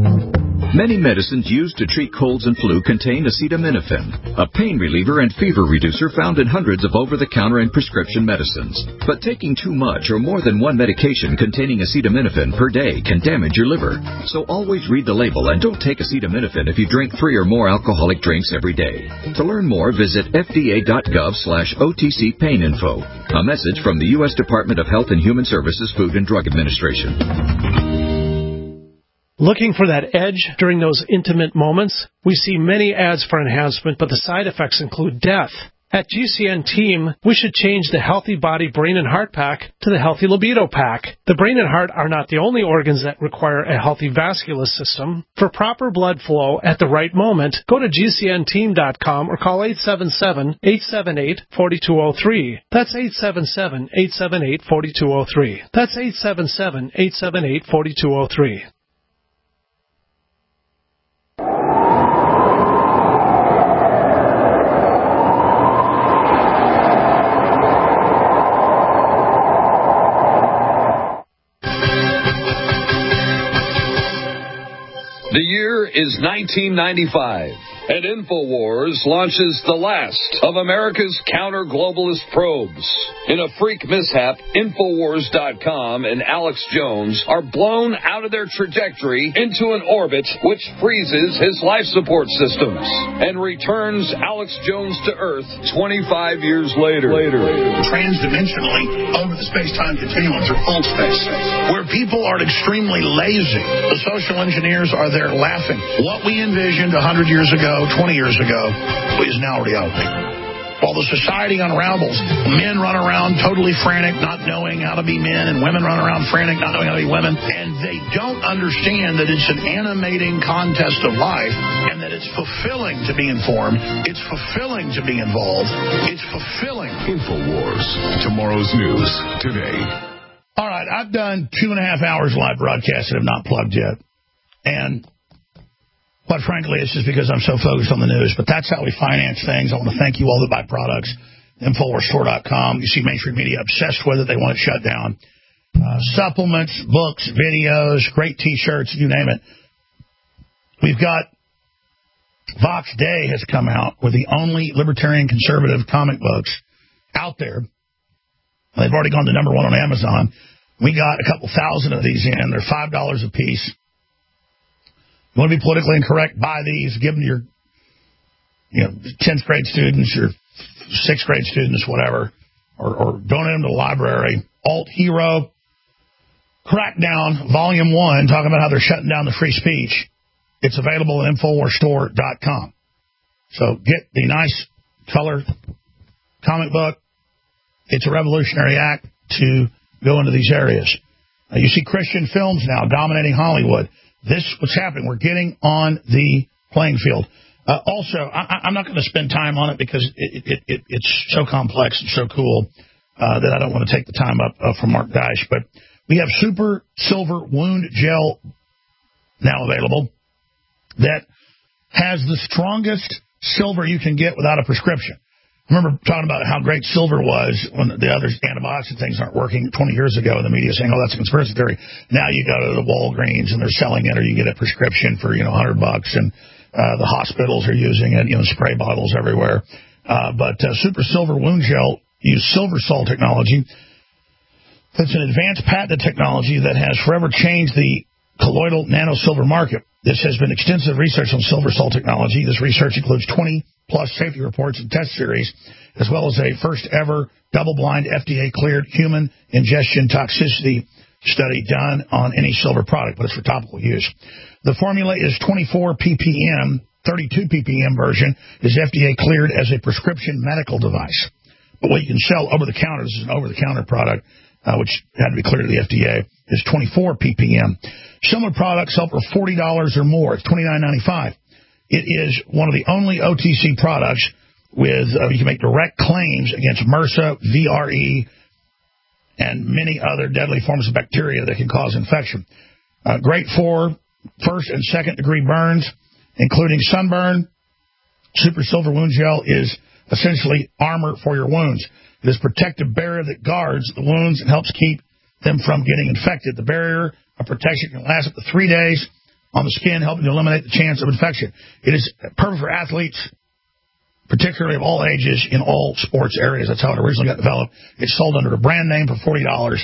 Many medicines used to treat colds and flu contain acetaminophen, a pain reliever and fever reducer found in hundreds of over-the-counter and prescription medicines. But taking too much or more than one medication containing acetaminophen per day can damage your liver. So always read the label and don't take acetaminophen if you drink three or more alcoholic drinks every day. To learn more, visit F D A dot gov slash O T C pain info. A message from the U S Department of Health and Human Services Food and Drug Administration.
Looking for that edge during those intimate moments? We see many ads for enhancement, but the side effects include death. At G C N Team, we should change the Healthy Body Brain and Heart Pack to the Healthy Libido Pack. The brain and heart are not the only organs that require a healthy vascular system. For proper blood flow at the right moment, go to G C N team dot com or call eight seven seven, eight seven eight, four two zero three. That's eight seven seven, eight seven eight, four two zero three. That's eight seven seven, eight seven eight, four two zero three.
The year is nineteen ninety-five, and InfoWars launches the last of America's counter-globalist probes. In a freak mishap, Infowars dot com and Alex Jones are blown out of their trajectory into an orbit which freezes his life support systems and returns Alex Jones to Earth twenty-five years later. later.
Transdimensionally over the space-time continuum through full space, where people are extremely lazy. The social engineers are there laughing. What we envisioned one hundred years ago, twenty years ago, is now reality. While the society unravels, men run around totally frantic, not knowing how to be men, and women run around frantic, not knowing how to be women, and they don't understand that it's an animating contest of life, and that it's fulfilling to be informed, it's fulfilling to be involved, it's fulfilling.
InfoWars, tomorrow's news, today.
All right, I've done two and a half hours live broadcast and have not plugged yet. And But frankly, it's just because I'm so focused on the news. But that's how we finance things. I want to thank you all that buy products. Infowars Store dot com. You see mainstream media obsessed with it. They want it shut down. Uh, supplements, books, videos, great T-shirts, you name it. We've got Vox Day has come out with the only libertarian conservative comic books out there. They've already gone to number one on Amazon. We got a couple thousand of these in. They're five dollars a piece. You want to be politically incorrect? Buy these. Give them to your you know, tenth grade students, your sixth grade students, whatever. Or, or donate them to the library. Alt Hero Crackdown Volume one, talking about how they're shutting down the free speech. It's available at Infowars Store dot com. So get the nice color comic book. It's a revolutionary act to go into these areas. Uh, you see Christian films now dominating Hollywood. This is what's happening. We're getting on the playing field. Uh, also, I, I'm not going to spend time on it because it, it, it, it's so complex and so cool uh, that I don't want to take the time up uh, from Mark Dyche. But we have Super Silver Wound Gel now available that has the strongest silver you can get without a prescription. I remember talking about how great silver was when the other antibiotics and things aren't working twenty years ago in the media saying, oh, that's a conspiracy theory. Now you go to the Walgreens and they're selling it, or you get a prescription for, you know, one hundred bucks, and uh, the hospitals are using it, you know, spray bottles everywhere. Uh, but uh, Super Silver Wound Gel use silver sol technology. It's an advanced patented technology that has forever changed the colloidal nanosilver market. This has been extensive research on silver sol technology. This research includes twenty plus safety reports and test series, as well as a first-ever double-blind F D A-cleared human ingestion toxicity study done on any silver product, but it's for topical use. The formula is twenty-four p p m. thirty-two p p m version is F D A-cleared as a prescription medical device. But what you can sell over-the-counter, this is an over-the-counter product, uh, which had to be cleared to the F D A, is twenty-four p p m. Similar products sell for forty dollars or more. It's twenty-nine ninety-five. It is one of the only O T C products with, uh, you can make direct claims against MRSA, V R E, and many other deadly forms of bacteria that can cause infection. Uh, great for first and second degree burns, including sunburn. Super Silver Wound Gel is essentially armor for your wounds. It is a protective barrier that guards the wounds and helps keep them from getting infected. The barrier of protection can last up to three days on the skin, helping to eliminate the chance of infection. It is perfect for athletes, particularly of all ages, in all sports areas. That's how it originally got developed. It's sold under a brand name for forty dollars.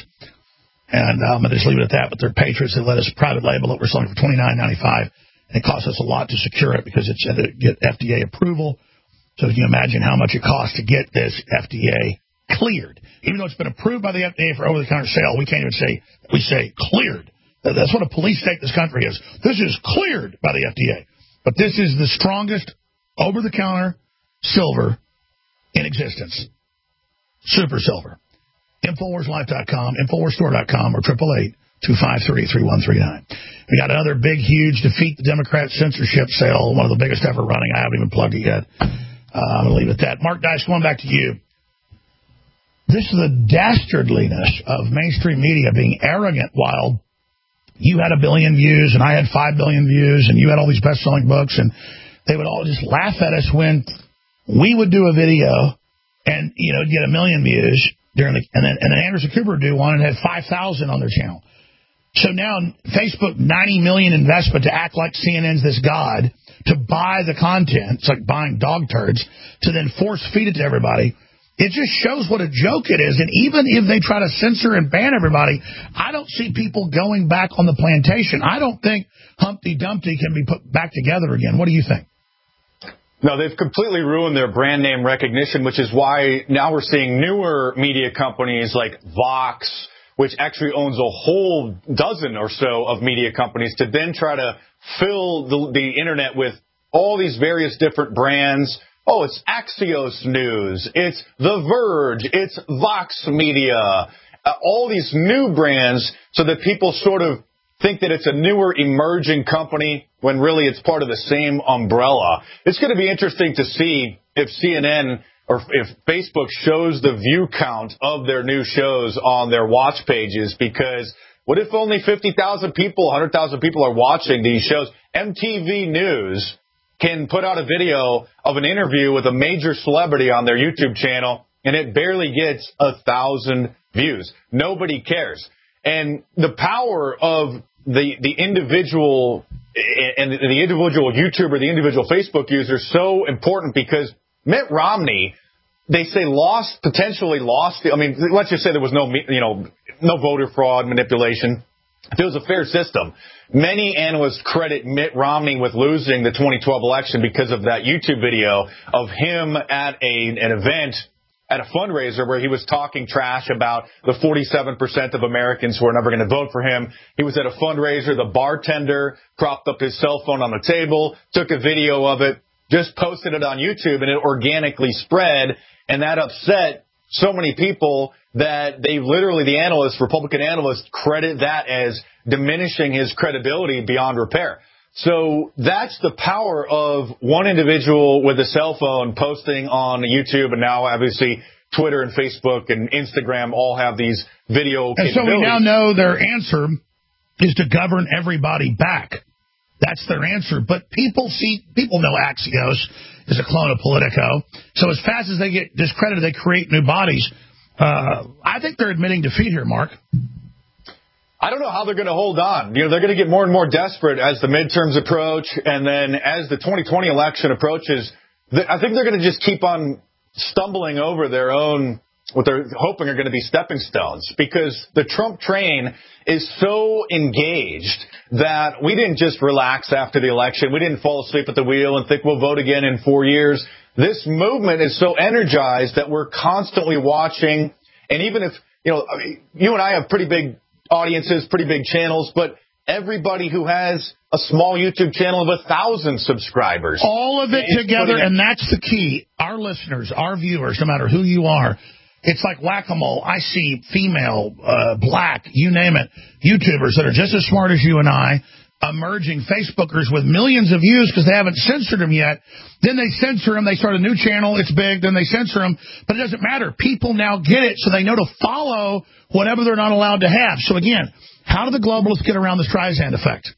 And um, I'm going to just leave it at that. But they're patriots that let us private label it. We're selling it for twenty-nine ninety-five. And it costs us a lot to secure it because it's to get F D A approval. So you can imagine how much it costs to get this F D A cleared. Even though it's been approved by the F D A for over-the-counter sale, we can't even say, we say cleared. That's what a police state this country is. This is cleared by the F D A. But this is the strongest over-the-counter silver in existence. Super silver. Infowars Life dot com, Infowars Store dot com, or eight eight eight, two five three, three one three nine. We got another big, huge Defeat the Democrat censorship sale, one of the biggest ever running. I haven't even plugged it yet. Uh, I'm going to leave it at that. Mark Dyche, going back to you. This is the dastardliness of mainstream media being arrogant while you had a billion views and I had five billion views and you had all these best-selling books, and they would all just laugh at us when we would do a video and, you know, get a million views during the, and then, and then Anderson Cooper would do one and had five thousand on their channel. So now Facebook, ninety million investment to act like C N N's this god, to buy the content. It's like buying dog turds, to then force feed it to everybody. It just shows what a joke it is. And even if they try to censor and ban everybody, I don't see people going back on the plantation. I don't think Humpty Dumpty can be put back together again. What do you think?
No, they've completely ruined their brand name recognition, which is why now we're seeing newer media companies like Vox, which actually owns a whole dozen or so of media companies, to then try to fill the, the internet with all these various different brands. Oh, it's Axios News, it's The Verge, it's Vox Media, uh, all these new brands, so that people sort of think that it's a newer emerging company when really it's part of the same umbrella. It's going to be interesting to see if C N N or if Facebook shows the view count of their new shows on their watch pages, because What if only fifty thousand people, one hundred thousand people are watching these shows? M T V News can put out a video of an interview with a major celebrity on their YouTube channel, and it barely gets a thousand views. Nobody cares. And the power of the the individual and the individual YouTuber, the individual Facebook user is so important because Mitt Romney, they say lost, potentially lost. I mean, let's just say there was no, you know, no voter fraud, manipulation. If it was a fair system, many analysts credit Mitt Romney with losing the twenty twelve election because of that YouTube video of him at a, an event, at a fundraiser where he was talking trash about the forty-seven percent of Americans who are never going to vote for him. He was at a fundraiser. The bartender propped up his cell phone on the table, took a video of it, just posted it on YouTube, and it organically spread. And that upset so many people that they literally, the analysts, Republican analysts, credit that as diminishing his credibility beyond repair. So that's the power of one individual with a cell phone posting on YouTube, and now obviously Twitter and Facebook and Instagram all have these video capabilities.
And so we now know their answer is to govern everybody back. That's their answer. But people see, people know Axios is a clone of Politico. So as fast as they get discredited, they create new bodies. Uh, I think they're admitting defeat here, Mark.
I don't know how they're going to hold on. You know, they're going to get more and more desperate as the midterms approach, and then as the twenty twenty election approaches, I think they're going to just keep on stumbling over their own, what they're hoping are going to be stepping stones, because the Trump train is so engaged that we didn't just relax after the election. We didn't fall asleep at the wheel and think we'll vote again in four years. This movement is so energized that we're constantly watching, and even if, you know, you and I have pretty big audiences, pretty big channels, but everybody who has a small YouTube channel of a thousand subscribers.
All of it together, and that's the key. Our listeners, our viewers, no matter who you are, it's like whack-a-mole. I see female, uh, black, you name it, YouTubers that are just as smart as you and I, emerging Facebookers with millions of views because they haven't censored them yet. Then they censor them. They start a new channel. It's big. Then they censor them. But it doesn't matter. People now get it, so they know to follow whatever they're not allowed to have. So, again, how do the globalists get around the Streisand effect?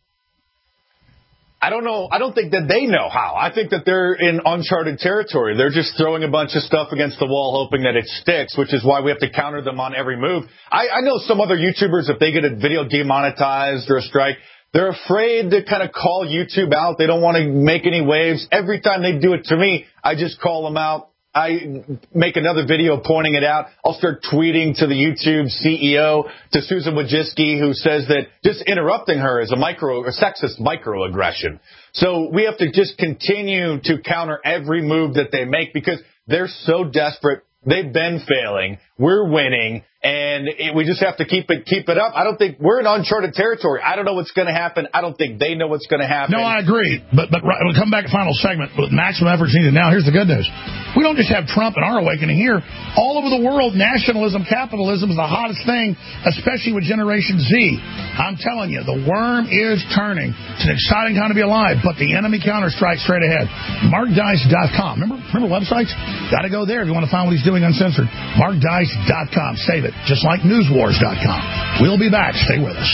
I don't know. I don't think that they know how. I think that they're in uncharted territory. They're just throwing a bunch of stuff against the wall, hoping that it sticks, which is why we have to counter them on every move. I, I know some other YouTubers, if they get a video demonetized or a strike, they're afraid to kind of call YouTube out. They don't want to make any waves. Every time they do it to me, I just call them out. I make another video pointing it out. I'll start tweeting to the YouTube C E O, to Susan Wojcicki, who says that just interrupting her is a micro, a sexist microaggression. So we have to just continue to counter every move that they make because they're so desperate. They've been failing. We're winning. And it, we just have to keep it keep it up. I don't think we're in uncharted territory. I don't know what's going to happen. I don't think they know what's going to happen.
No, I agree. But but right, we'll come back to final segment with maximum efforts needed. Now, here's the good news. We don't just have Trump and our awakening here. All over the world, nationalism, capitalism is the hottest thing, especially with Generation Z. I'm telling you, the worm is turning. It's an exciting time to be alive, but the enemy counter strikes straight ahead. Mark Dice dot com. Remember, remember websites? Got to go there if you want to find what he's doing uncensored. Mark Dice dot com. Save it. Just like news wars dot com. We'll be back. Stay with us.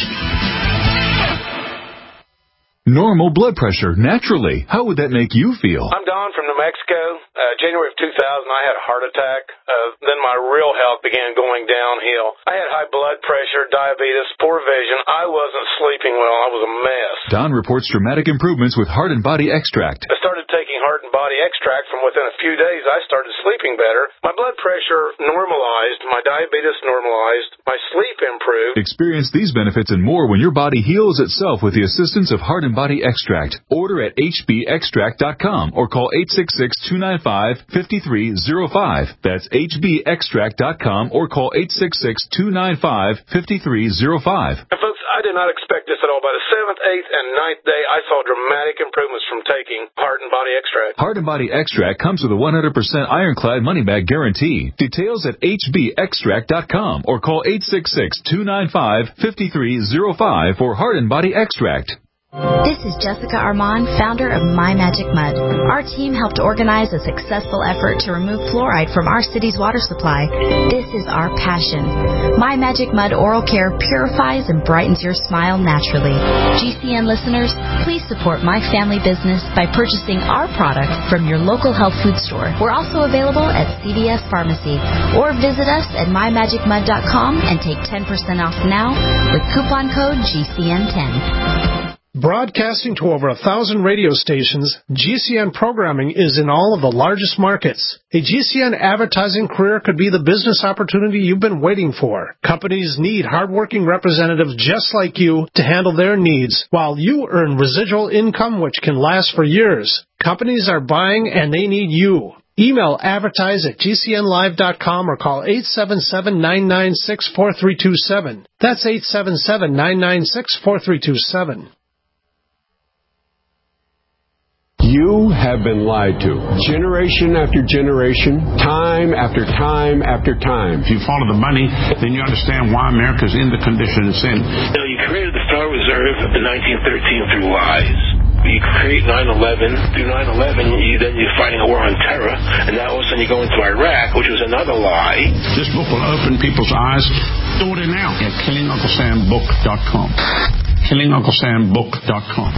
Normal blood pressure, naturally. How would that make you feel?
I'm Don from New Mexico. Uh, January of two thousand, I had a heart attack. Uh, then my real health began going downhill. I had high blood pressure, diabetes, poor vision. I wasn't sleeping well. I was a mess.
Don reports dramatic improvements with Heart and Body Extract.
I started taking Heart and Body Extract. From within a few days, I started sleeping better. My blood pressure normalized. My diabetes normalized. My sleep improved.
Experience these benefits and more when your body heals itself with the assistance of Heart and Body Extract. Order at H B extract dot com or call eight six six, two nine five, five three zero five. That's H B extract dot com or call eight six six, two nine five, five three zero five.
And folks, I did not expect this at all. By the seventh, eighth, and ninth day, I saw dramatic improvements from taking Heart and Body Extract.
Heart and Body Extract comes with a one hundred percent ironclad money-back guarantee. Details at H B extract dot com or call eight six six, two nine five, five three zero five for Heart and Body Extract.
This is Jessica Armand, founder of My Magic Mud. Our team helped organize a successful effort to remove fluoride from our city's water supply. This is our passion. My Magic Mud Oral Care purifies and brightens your smile naturally. G C N listeners, please support my family business by purchasing our product from your local health food store. We're also available at C V S Pharmacy, or visit us at my magic mud dot com and take ten percent off now with coupon code G C N ten.
Broadcasting to over a thousand radio stations, G C N programming is in all of the largest markets. A G C N advertising career could be the business opportunity you've been waiting for. Companies need hardworking representatives just like you to handle their needs, while you earn residual income which can last for years. Companies are buying and they need you. Email advertise at G C N live dot com or call eight seven seven, nine nine six, four three two seven. That's eight seven seven, nine nine six, four three two seven.
You have been lied to. Generation after generation, time after time after time.
If you follow the money, then you understand why America's in the condition it's in.
You know, you created the Federal Reserve in nineteen thirteen through lies. You create nine eleven. Through nine eleven, you, then you're fighting a war on terror, and now all of a sudden you go into Iraq, which was another lie.
This book will open people's eyes. Order now at killing uncle sam book dot com. killing uncle sam book dot com.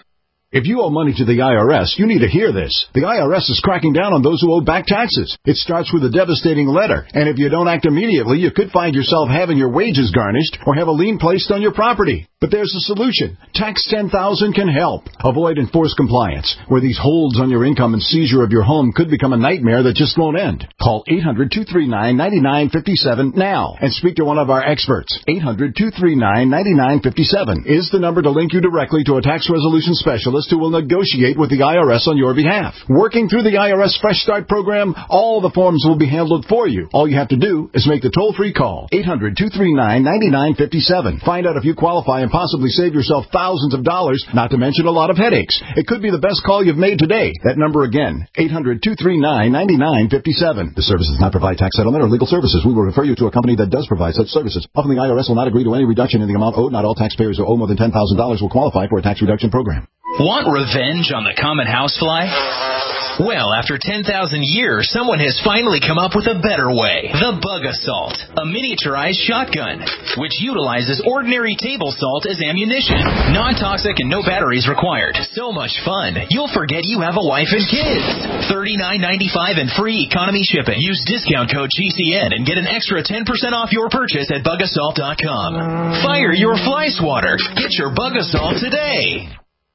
If you owe money to the I R S, you need to hear this. The I R S is cracking down on those who owe back taxes. It starts with a devastating letter, and if you don't act immediately, you could find yourself having your wages garnished or have a lien placed on your property. But there's a solution. Tax ten thousand can help. Avoid enforced compliance, where these holds on your income and seizure of your home could become a nightmare that just won't end. Call eight hundred, two three nine, nine nine five seven now and speak to one of our experts. eight hundred, two three nine, nine nine five seven is the number to link you directly to a tax resolution specialist who will negotiate with the I R S on your behalf. Working through the I R S Fresh Start program, all the forms will be handled for you. All you have to do is make the toll-free call. eight hundred, two three nine, nine nine five seven. Find out if you qualify and possibly save yourself thousands of dollars, not to mention a lot of headaches. It could be the best call you've made today. That number again, eight hundred, two three nine, nine nine five seven. The service does not provide tax settlement or legal services. We will refer you to a company that does provide such services. Often the I R S will not agree to any reduction in the amount owed. Not all taxpayers who owe more than ten thousand dollars will qualify for a tax reduction program.
Want revenge on the common housefly? Well, after ten thousand years, someone has finally come up with a better way. The Bug Assault, a miniaturized shotgun, which utilizes ordinary table salt as ammunition. Non-toxic and no batteries required. So much fun, you'll forget you have a wife and kids. thirty-nine ninety-five and free economy shipping. Use discount code G C N and get an extra ten percent off your purchase at bug assault dot com. Fire your fly swatter. Get your Bug Assault today.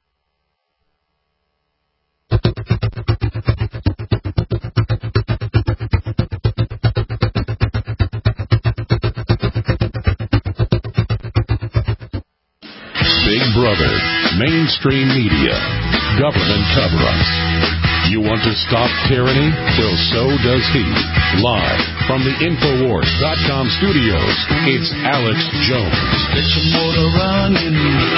Big Brother, mainstream media, government cover-ups. You want to stop tyranny? Well, so does he. Live from the Infowars dot com studios, it's Alex Jones.
Get your motor running.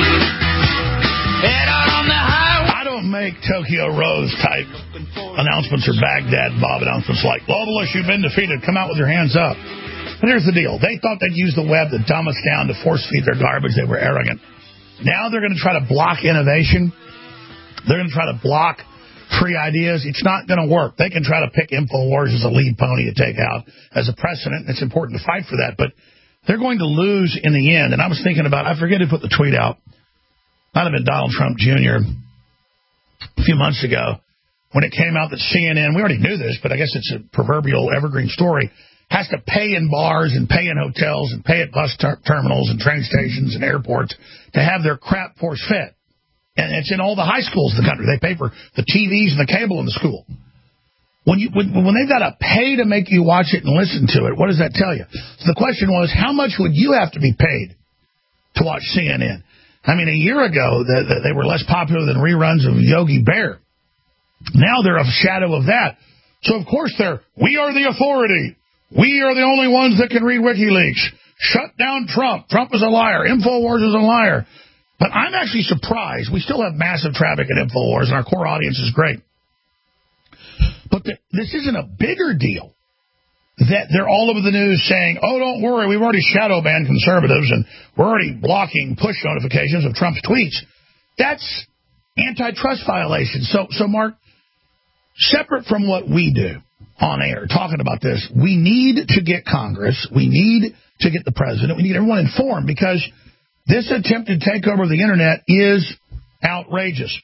Head out on the highway. I don't make Tokyo Rose type announcements or Baghdad Bob announcements like, globalists, you've been defeated. Come out with your hands up. But here's the deal. They thought they'd use the web to dumb us down to force feed their garbage. They were arrogant. Now they're going to try to block innovation. They're going to try to block free ideas. It's not going to work. They can try to pick InfoWars as a lead pony to take out as a precedent. It's important to fight for that. But they're going to lose in the end. And I was thinking about, I forget who put the tweet out. Might have been Donald Trump Junior a few months ago when it came out that C N N, we already knew this, but I guess it's a proverbial evergreen story, has to pay in bars and pay in hotels and pay at bus ter- terminals and train stations and airports to have their crap force-fed. And it's in all the high schools in the country. They pay for the T Vs and the cable in the school. When you when, when they've got to pay to make you watch it and listen to it, what does that tell you? So the question was, how much would you have to be paid to watch C N N? I mean, a year ago, the, the, they were less popular than reruns of Yogi Bear. Now they're a shadow of that. So, of course, they're, we are the authority. We are the only ones that can read WikiLeaks. Shut down Trump. Trump is a liar. InfoWars is a liar. But I'm actually surprised. We still have massive traffic at InfoWars, and our core audience is great. But the, this isn't a bigger deal that they're all over the news saying, oh, don't worry, we've already shadow banned conservatives, and we're already blocking push notifications of Trump's tweets. That's antitrust violation. So, so Mark, separate from what we do on air, talking about this, we need to get Congress, we need to get the president, we need everyone informed, because this attempted takeover of the Internet is outrageous.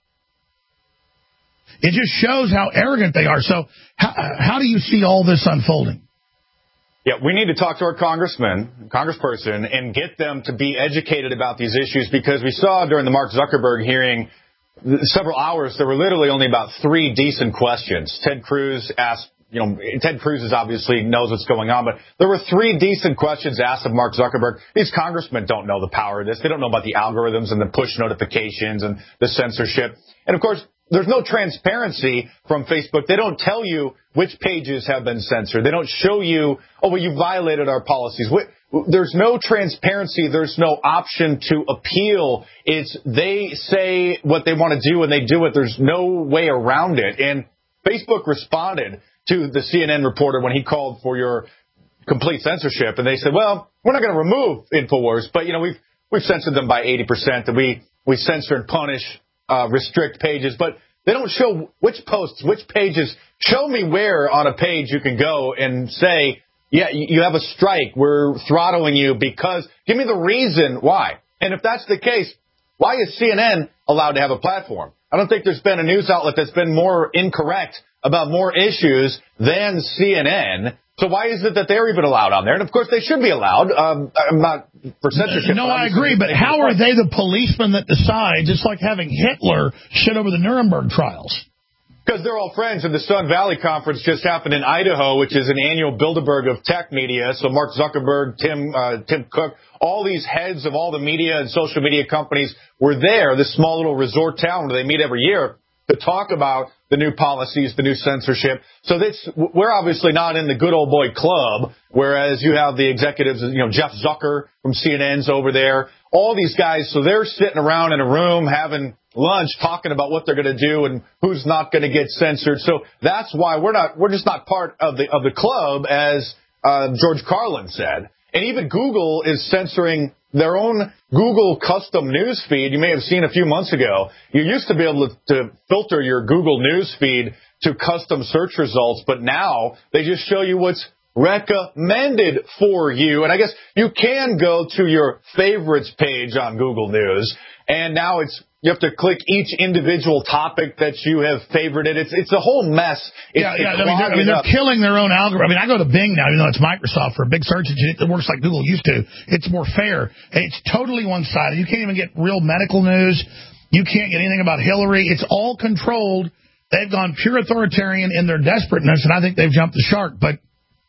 It just shows how arrogant they are. So how, how do you see all this unfolding?
Yeah, we need to talk to our congressman, congressperson, and get them to be educated about these issues, because we saw during the Mark Zuckerberg hearing several hours, there were literally only about three decent questions. Ted Cruz asked, you know, Ted Cruz is obviously knows what's going on, but there were three decent questions asked of Mark Zuckerberg. These congressmen don't know the power of this. They don't know about the algorithms and the push notifications and the censorship. And, of course, there's no transparency from Facebook. They don't tell you which pages have been censored. They don't show you, oh, well, you violated our policies. There's no transparency. There's no option to appeal. It's they say what they want to do and they do it. There's no way around it. And Facebook responded to the C N N reporter when he called for your complete censorship. And they said, well, we're not going to remove InfoWars, but, you know, we've we've censored them by eighty percent. And we, we censor and punish Uh, restrict pages, but they don't show which posts, which pages. Show me where on a page you can go and say, yeah, you have a strike. We're throttling you because give me the reason why. And if that's the case, why is C N N allowed to have a platform? I don't think there's been a news outlet that's been more incorrect about more issues than C N N. So why is it that they're even allowed on there? And, of course, they should be allowed. Um, I'm not for censorship.
No, I agree, but how are they the policemen that decide, just like having Hitler shit over the Nuremberg trials?
Because they're all friends, and the Sun Valley Conference just happened in Idaho, which is an annual Bilderberg of tech media. So Mark Zuckerberg, Tim uh, Tim Cook, all these heads of all the media and social media companies were there, this small little resort town where they meet every year, to talk about the new policies, the new censorship. So this, we're obviously not in the good old boy club, whereas you have the executives, you know, Jeff Zucker from C N N's over there, all these guys. So they're sitting around in a room having lunch talking about what they're going to do and who's not going to get censored. So that's why we're not, we're just not part of the, of the club, as uh, George Carlin said. And even Google is censoring their own Google custom news feed. You may have seen a few months ago, you used to be able to, to filter your Google news feed to custom search results, but now they just show you what's recommended for you. And I guess you can go to your favorites page on Google News, and now it's you have to click each individual topic that you have favorited. It's it's a whole mess. It's,
yeah, yeah. I mean, they're, I mean, they're killing their own algorithm. I mean, I go to Bing now, even though it's Microsoft, for a big search engine. It works like Google used to. It's more fair. It's totally one-sided. You can't even get real medical news. You can't get anything about Hillary. It's all controlled. They've gone pure authoritarian in their desperateness, and I think they've jumped the shark. But,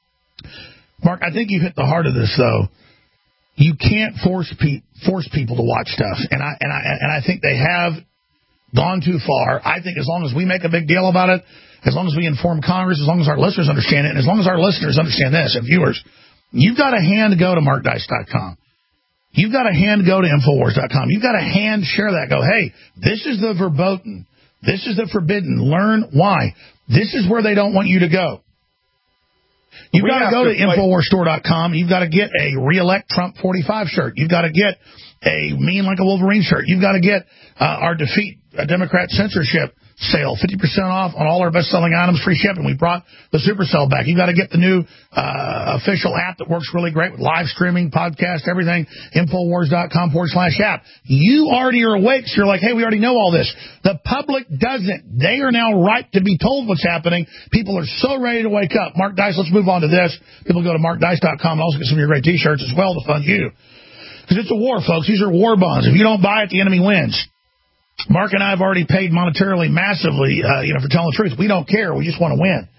Mark, I think you hit the heart of this, though. You can't force pe- force people to watch stuff, and I and I and I think they have gone too far. I think as long as we make a big deal about it, as long as we inform Congress, as long as our listeners understand it, and as long as our listeners understand this, and viewers, you've got a hand to go to mark dice dot com. You've got a hand to go to infowars dot com. You've got a hand share that. Go, hey, this is the verboten. This is the forbidden. Learn why. This is where they don't want you to go. You've got to go to infowars store dot com. You've got to get a Re-elect Trump forty-five shirt. You've got to get a Mean Like a Wolverine shirt. You've got to get uh, our Defeat a Democrat Censorship sale, fifty percent off on all our best-selling items, free shipping. We brought the Supercell back. You've got to get the new uh, official app that works really great with live streaming, podcast, everything, infowars dot com forward slash app. You already are awake, so you're like, hey, we already know all this. The public doesn't. They are now ripe to be told what's happening. People are so ready to wake up. Mark Dice, let's move on to this. People go to mark dice dot com and also get some of your great T-shirts as well to fund you. Because it's a war, folks. These are war bonds. If you don't buy it, the enemy wins. Mark and I have already paid monetarily massively, uh, you know, for telling the truth. We don't care. We just want to win.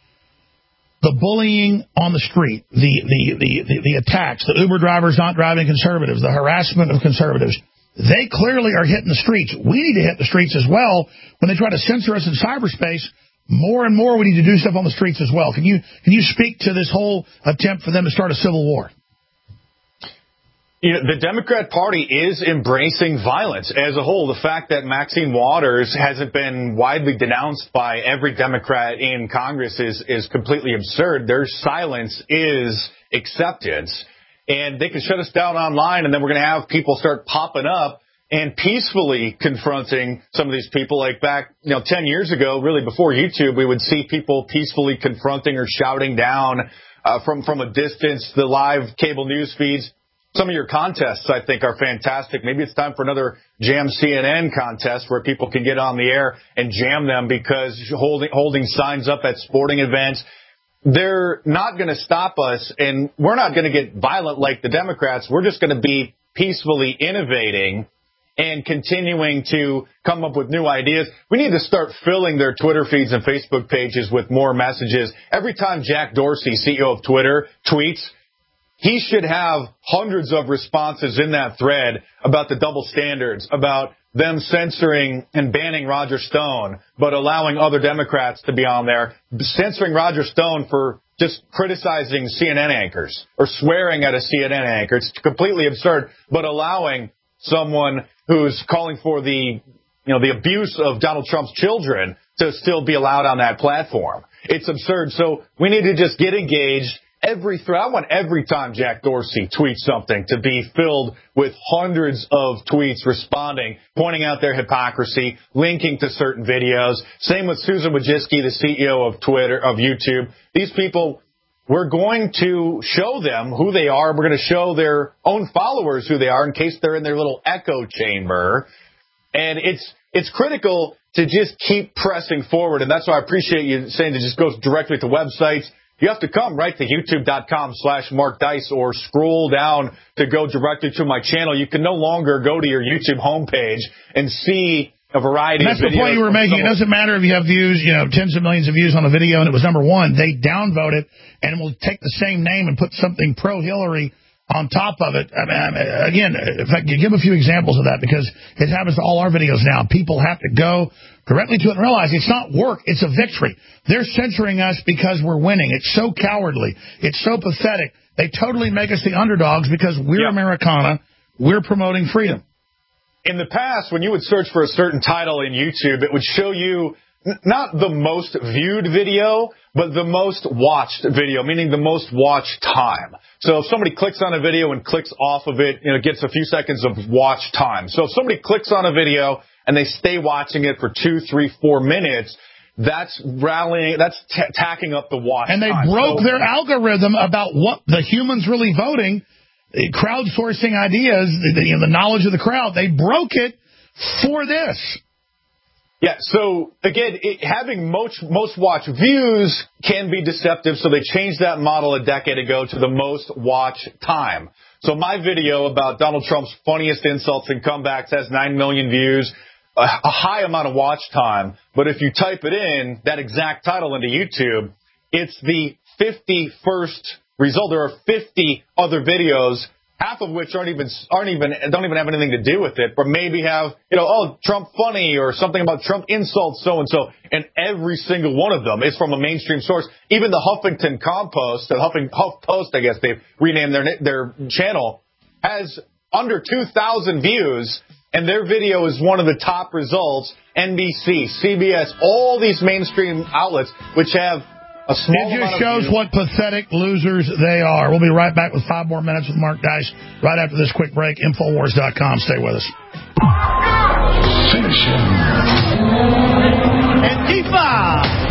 The bullying on the street, the, the, the, the, the attacks, the Uber drivers not driving conservatives, the harassment of conservatives, they clearly are hitting the streets. We need to hit the streets as well. When they try to censor us in cyberspace, more and more we need to do stuff on the streets as well. Can you, can you speak to this whole attempt for them to start a civil war?
You know, the Democrat Party is embracing violence as a whole. The fact that Maxine Waters hasn't been widely denounced by every Democrat in Congress is, is completely absurd. Their silence is acceptance. And they can shut us down online, and then we're going to have people start popping up and peacefully confronting some of these people. Like back, you know, ten years ago, really before YouTube, we would see people peacefully confronting or shouting down uh, from, from a distance the live cable news feeds. Some of your contests, I think, are fantastic. Maybe it's time for another Jam C N N contest where people can get on the air and jam them, because holding, holding signs up at sporting events, they're not going to stop us, and we're not going to get violent like the Democrats. We're just going to be peacefully innovating and continuing to come up with new ideas. We need to start filling their Twitter feeds and Facebook pages with more messages. Every time Jack Dorsey, C E O of Twitter, tweets, he should have hundreds of responses in that thread about the double standards, about them censoring and banning Roger Stone, but allowing other Democrats to be on there, censoring Roger Stone for just criticizing C N N anchors or swearing at a C N N anchor. It's completely absurd, but allowing someone who's calling for the, you know, the abuse of Donald Trump's children to still be allowed on that platform. It's absurd. So we need to just get engaged. Every thread, I want every time Jack Dorsey tweets something to be filled with hundreds of tweets responding, pointing out their hypocrisy, linking to certain videos. Same with Susan Wojcicki, the C E O of Twitter, of YouTube. These people, we're going to show them who they are. We're going to show their own followers who they are in case they're in their little echo chamber. And it's it's critical to just keep pressing forward. And that's why I appreciate you saying to just go directly to websites. You have to come right to youtube.com slash Mark Dice or scroll down to go directly to my channel. You can no longer go to your YouTube homepage and see a variety
and that's
of videos.
That's the point you were making. It doesn't matter if you have views, you know, tens of millions of views on a video and it was number one. They downvote it and will take the same name and put something pro-Hillary on top of it. I mean, again, in fact, you give a few examples of that, because it happens to all our videos now. People have to go directly to it and realize it's not work, it's a victory. They're censoring us because we're winning. It's so cowardly. It's so pathetic. They totally make us the underdogs because we're yep. Americana. We're promoting freedom.
In the past, when you would search for a certain title in YouTube, it would show you not the most viewed video, but the most watched video, meaning the most watch time. So if somebody clicks on a video and clicks off of it, you know, it gets a few seconds of watch time. So if somebody clicks on a video and they stay watching it for two, three, four minutes, that's rallying, that's t tacking up the watch
time. And they
time.
broke
so,
their algorithm about what the humans really voting, crowdsourcing ideas, the, you know, the knowledge of the crowd. They broke it for this.
Yeah, so, again, it, having most, most watch views can be deceptive, so they changed that model a decade ago to the most watch time. So my video about Donald Trump's funniest insults and comebacks has nine million views, a, a high amount of watch time, but if you type it in, that exact title into YouTube, it's the fifty-first result. There are fifty other videos, half of which aren't even aren't even don't even have anything to do with it, but maybe have, you know, oh, Trump funny or something about Trump insults so and so, and every single one of them is from a mainstream source. Even the Huffington Compost, the Huffing Huff Post, I guess they've renamed their their channel, has under two thousand views, and their video is one of the top results. N B C, C B S, all these mainstream outlets which have a small
it just shows what pathetic losers they are. We'll be right back with five more minutes with Mark Dice right after this quick break. Infowars dot com. Stay with us.
Finish him.
Antifa!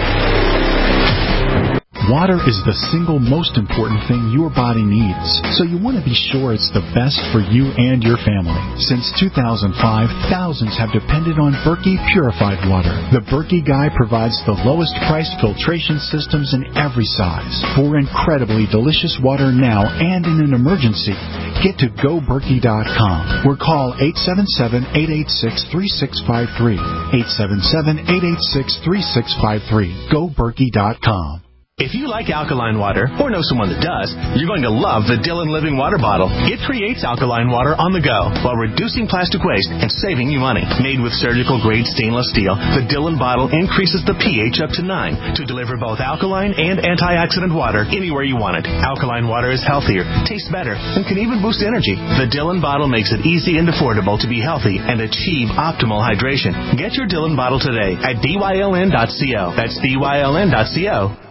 Water is the single most important thing your body needs, so you want to be sure it's the best for you and your family. Since two thousand five, thousands have depended on Berkey purified water. The Berkey Guy provides the lowest priced filtration systems in every size. For incredibly delicious water now and in an emergency, get to go berkey dot com or call eight seven seven, eight eight six, three six five three. eight seven seven, eight eight six, three six five three. go berkey dot com.
If you like alkaline water, or know someone that does, you're going to love the Dylan Living Water Bottle. It creates alkaline water on the go while reducing plastic waste and saving you money. Made with surgical-grade stainless steel, the Dylan bottle increases the pH up to nine to deliver both alkaline and antioxidant water anywhere you want it. Alkaline water is healthier, tastes better, and can even boost energy. The Dylan bottle makes it easy and affordable to be healthy and achieve optimal hydration. Get your Dylan bottle today at D Y L N dot co. That's D Y L N dot co.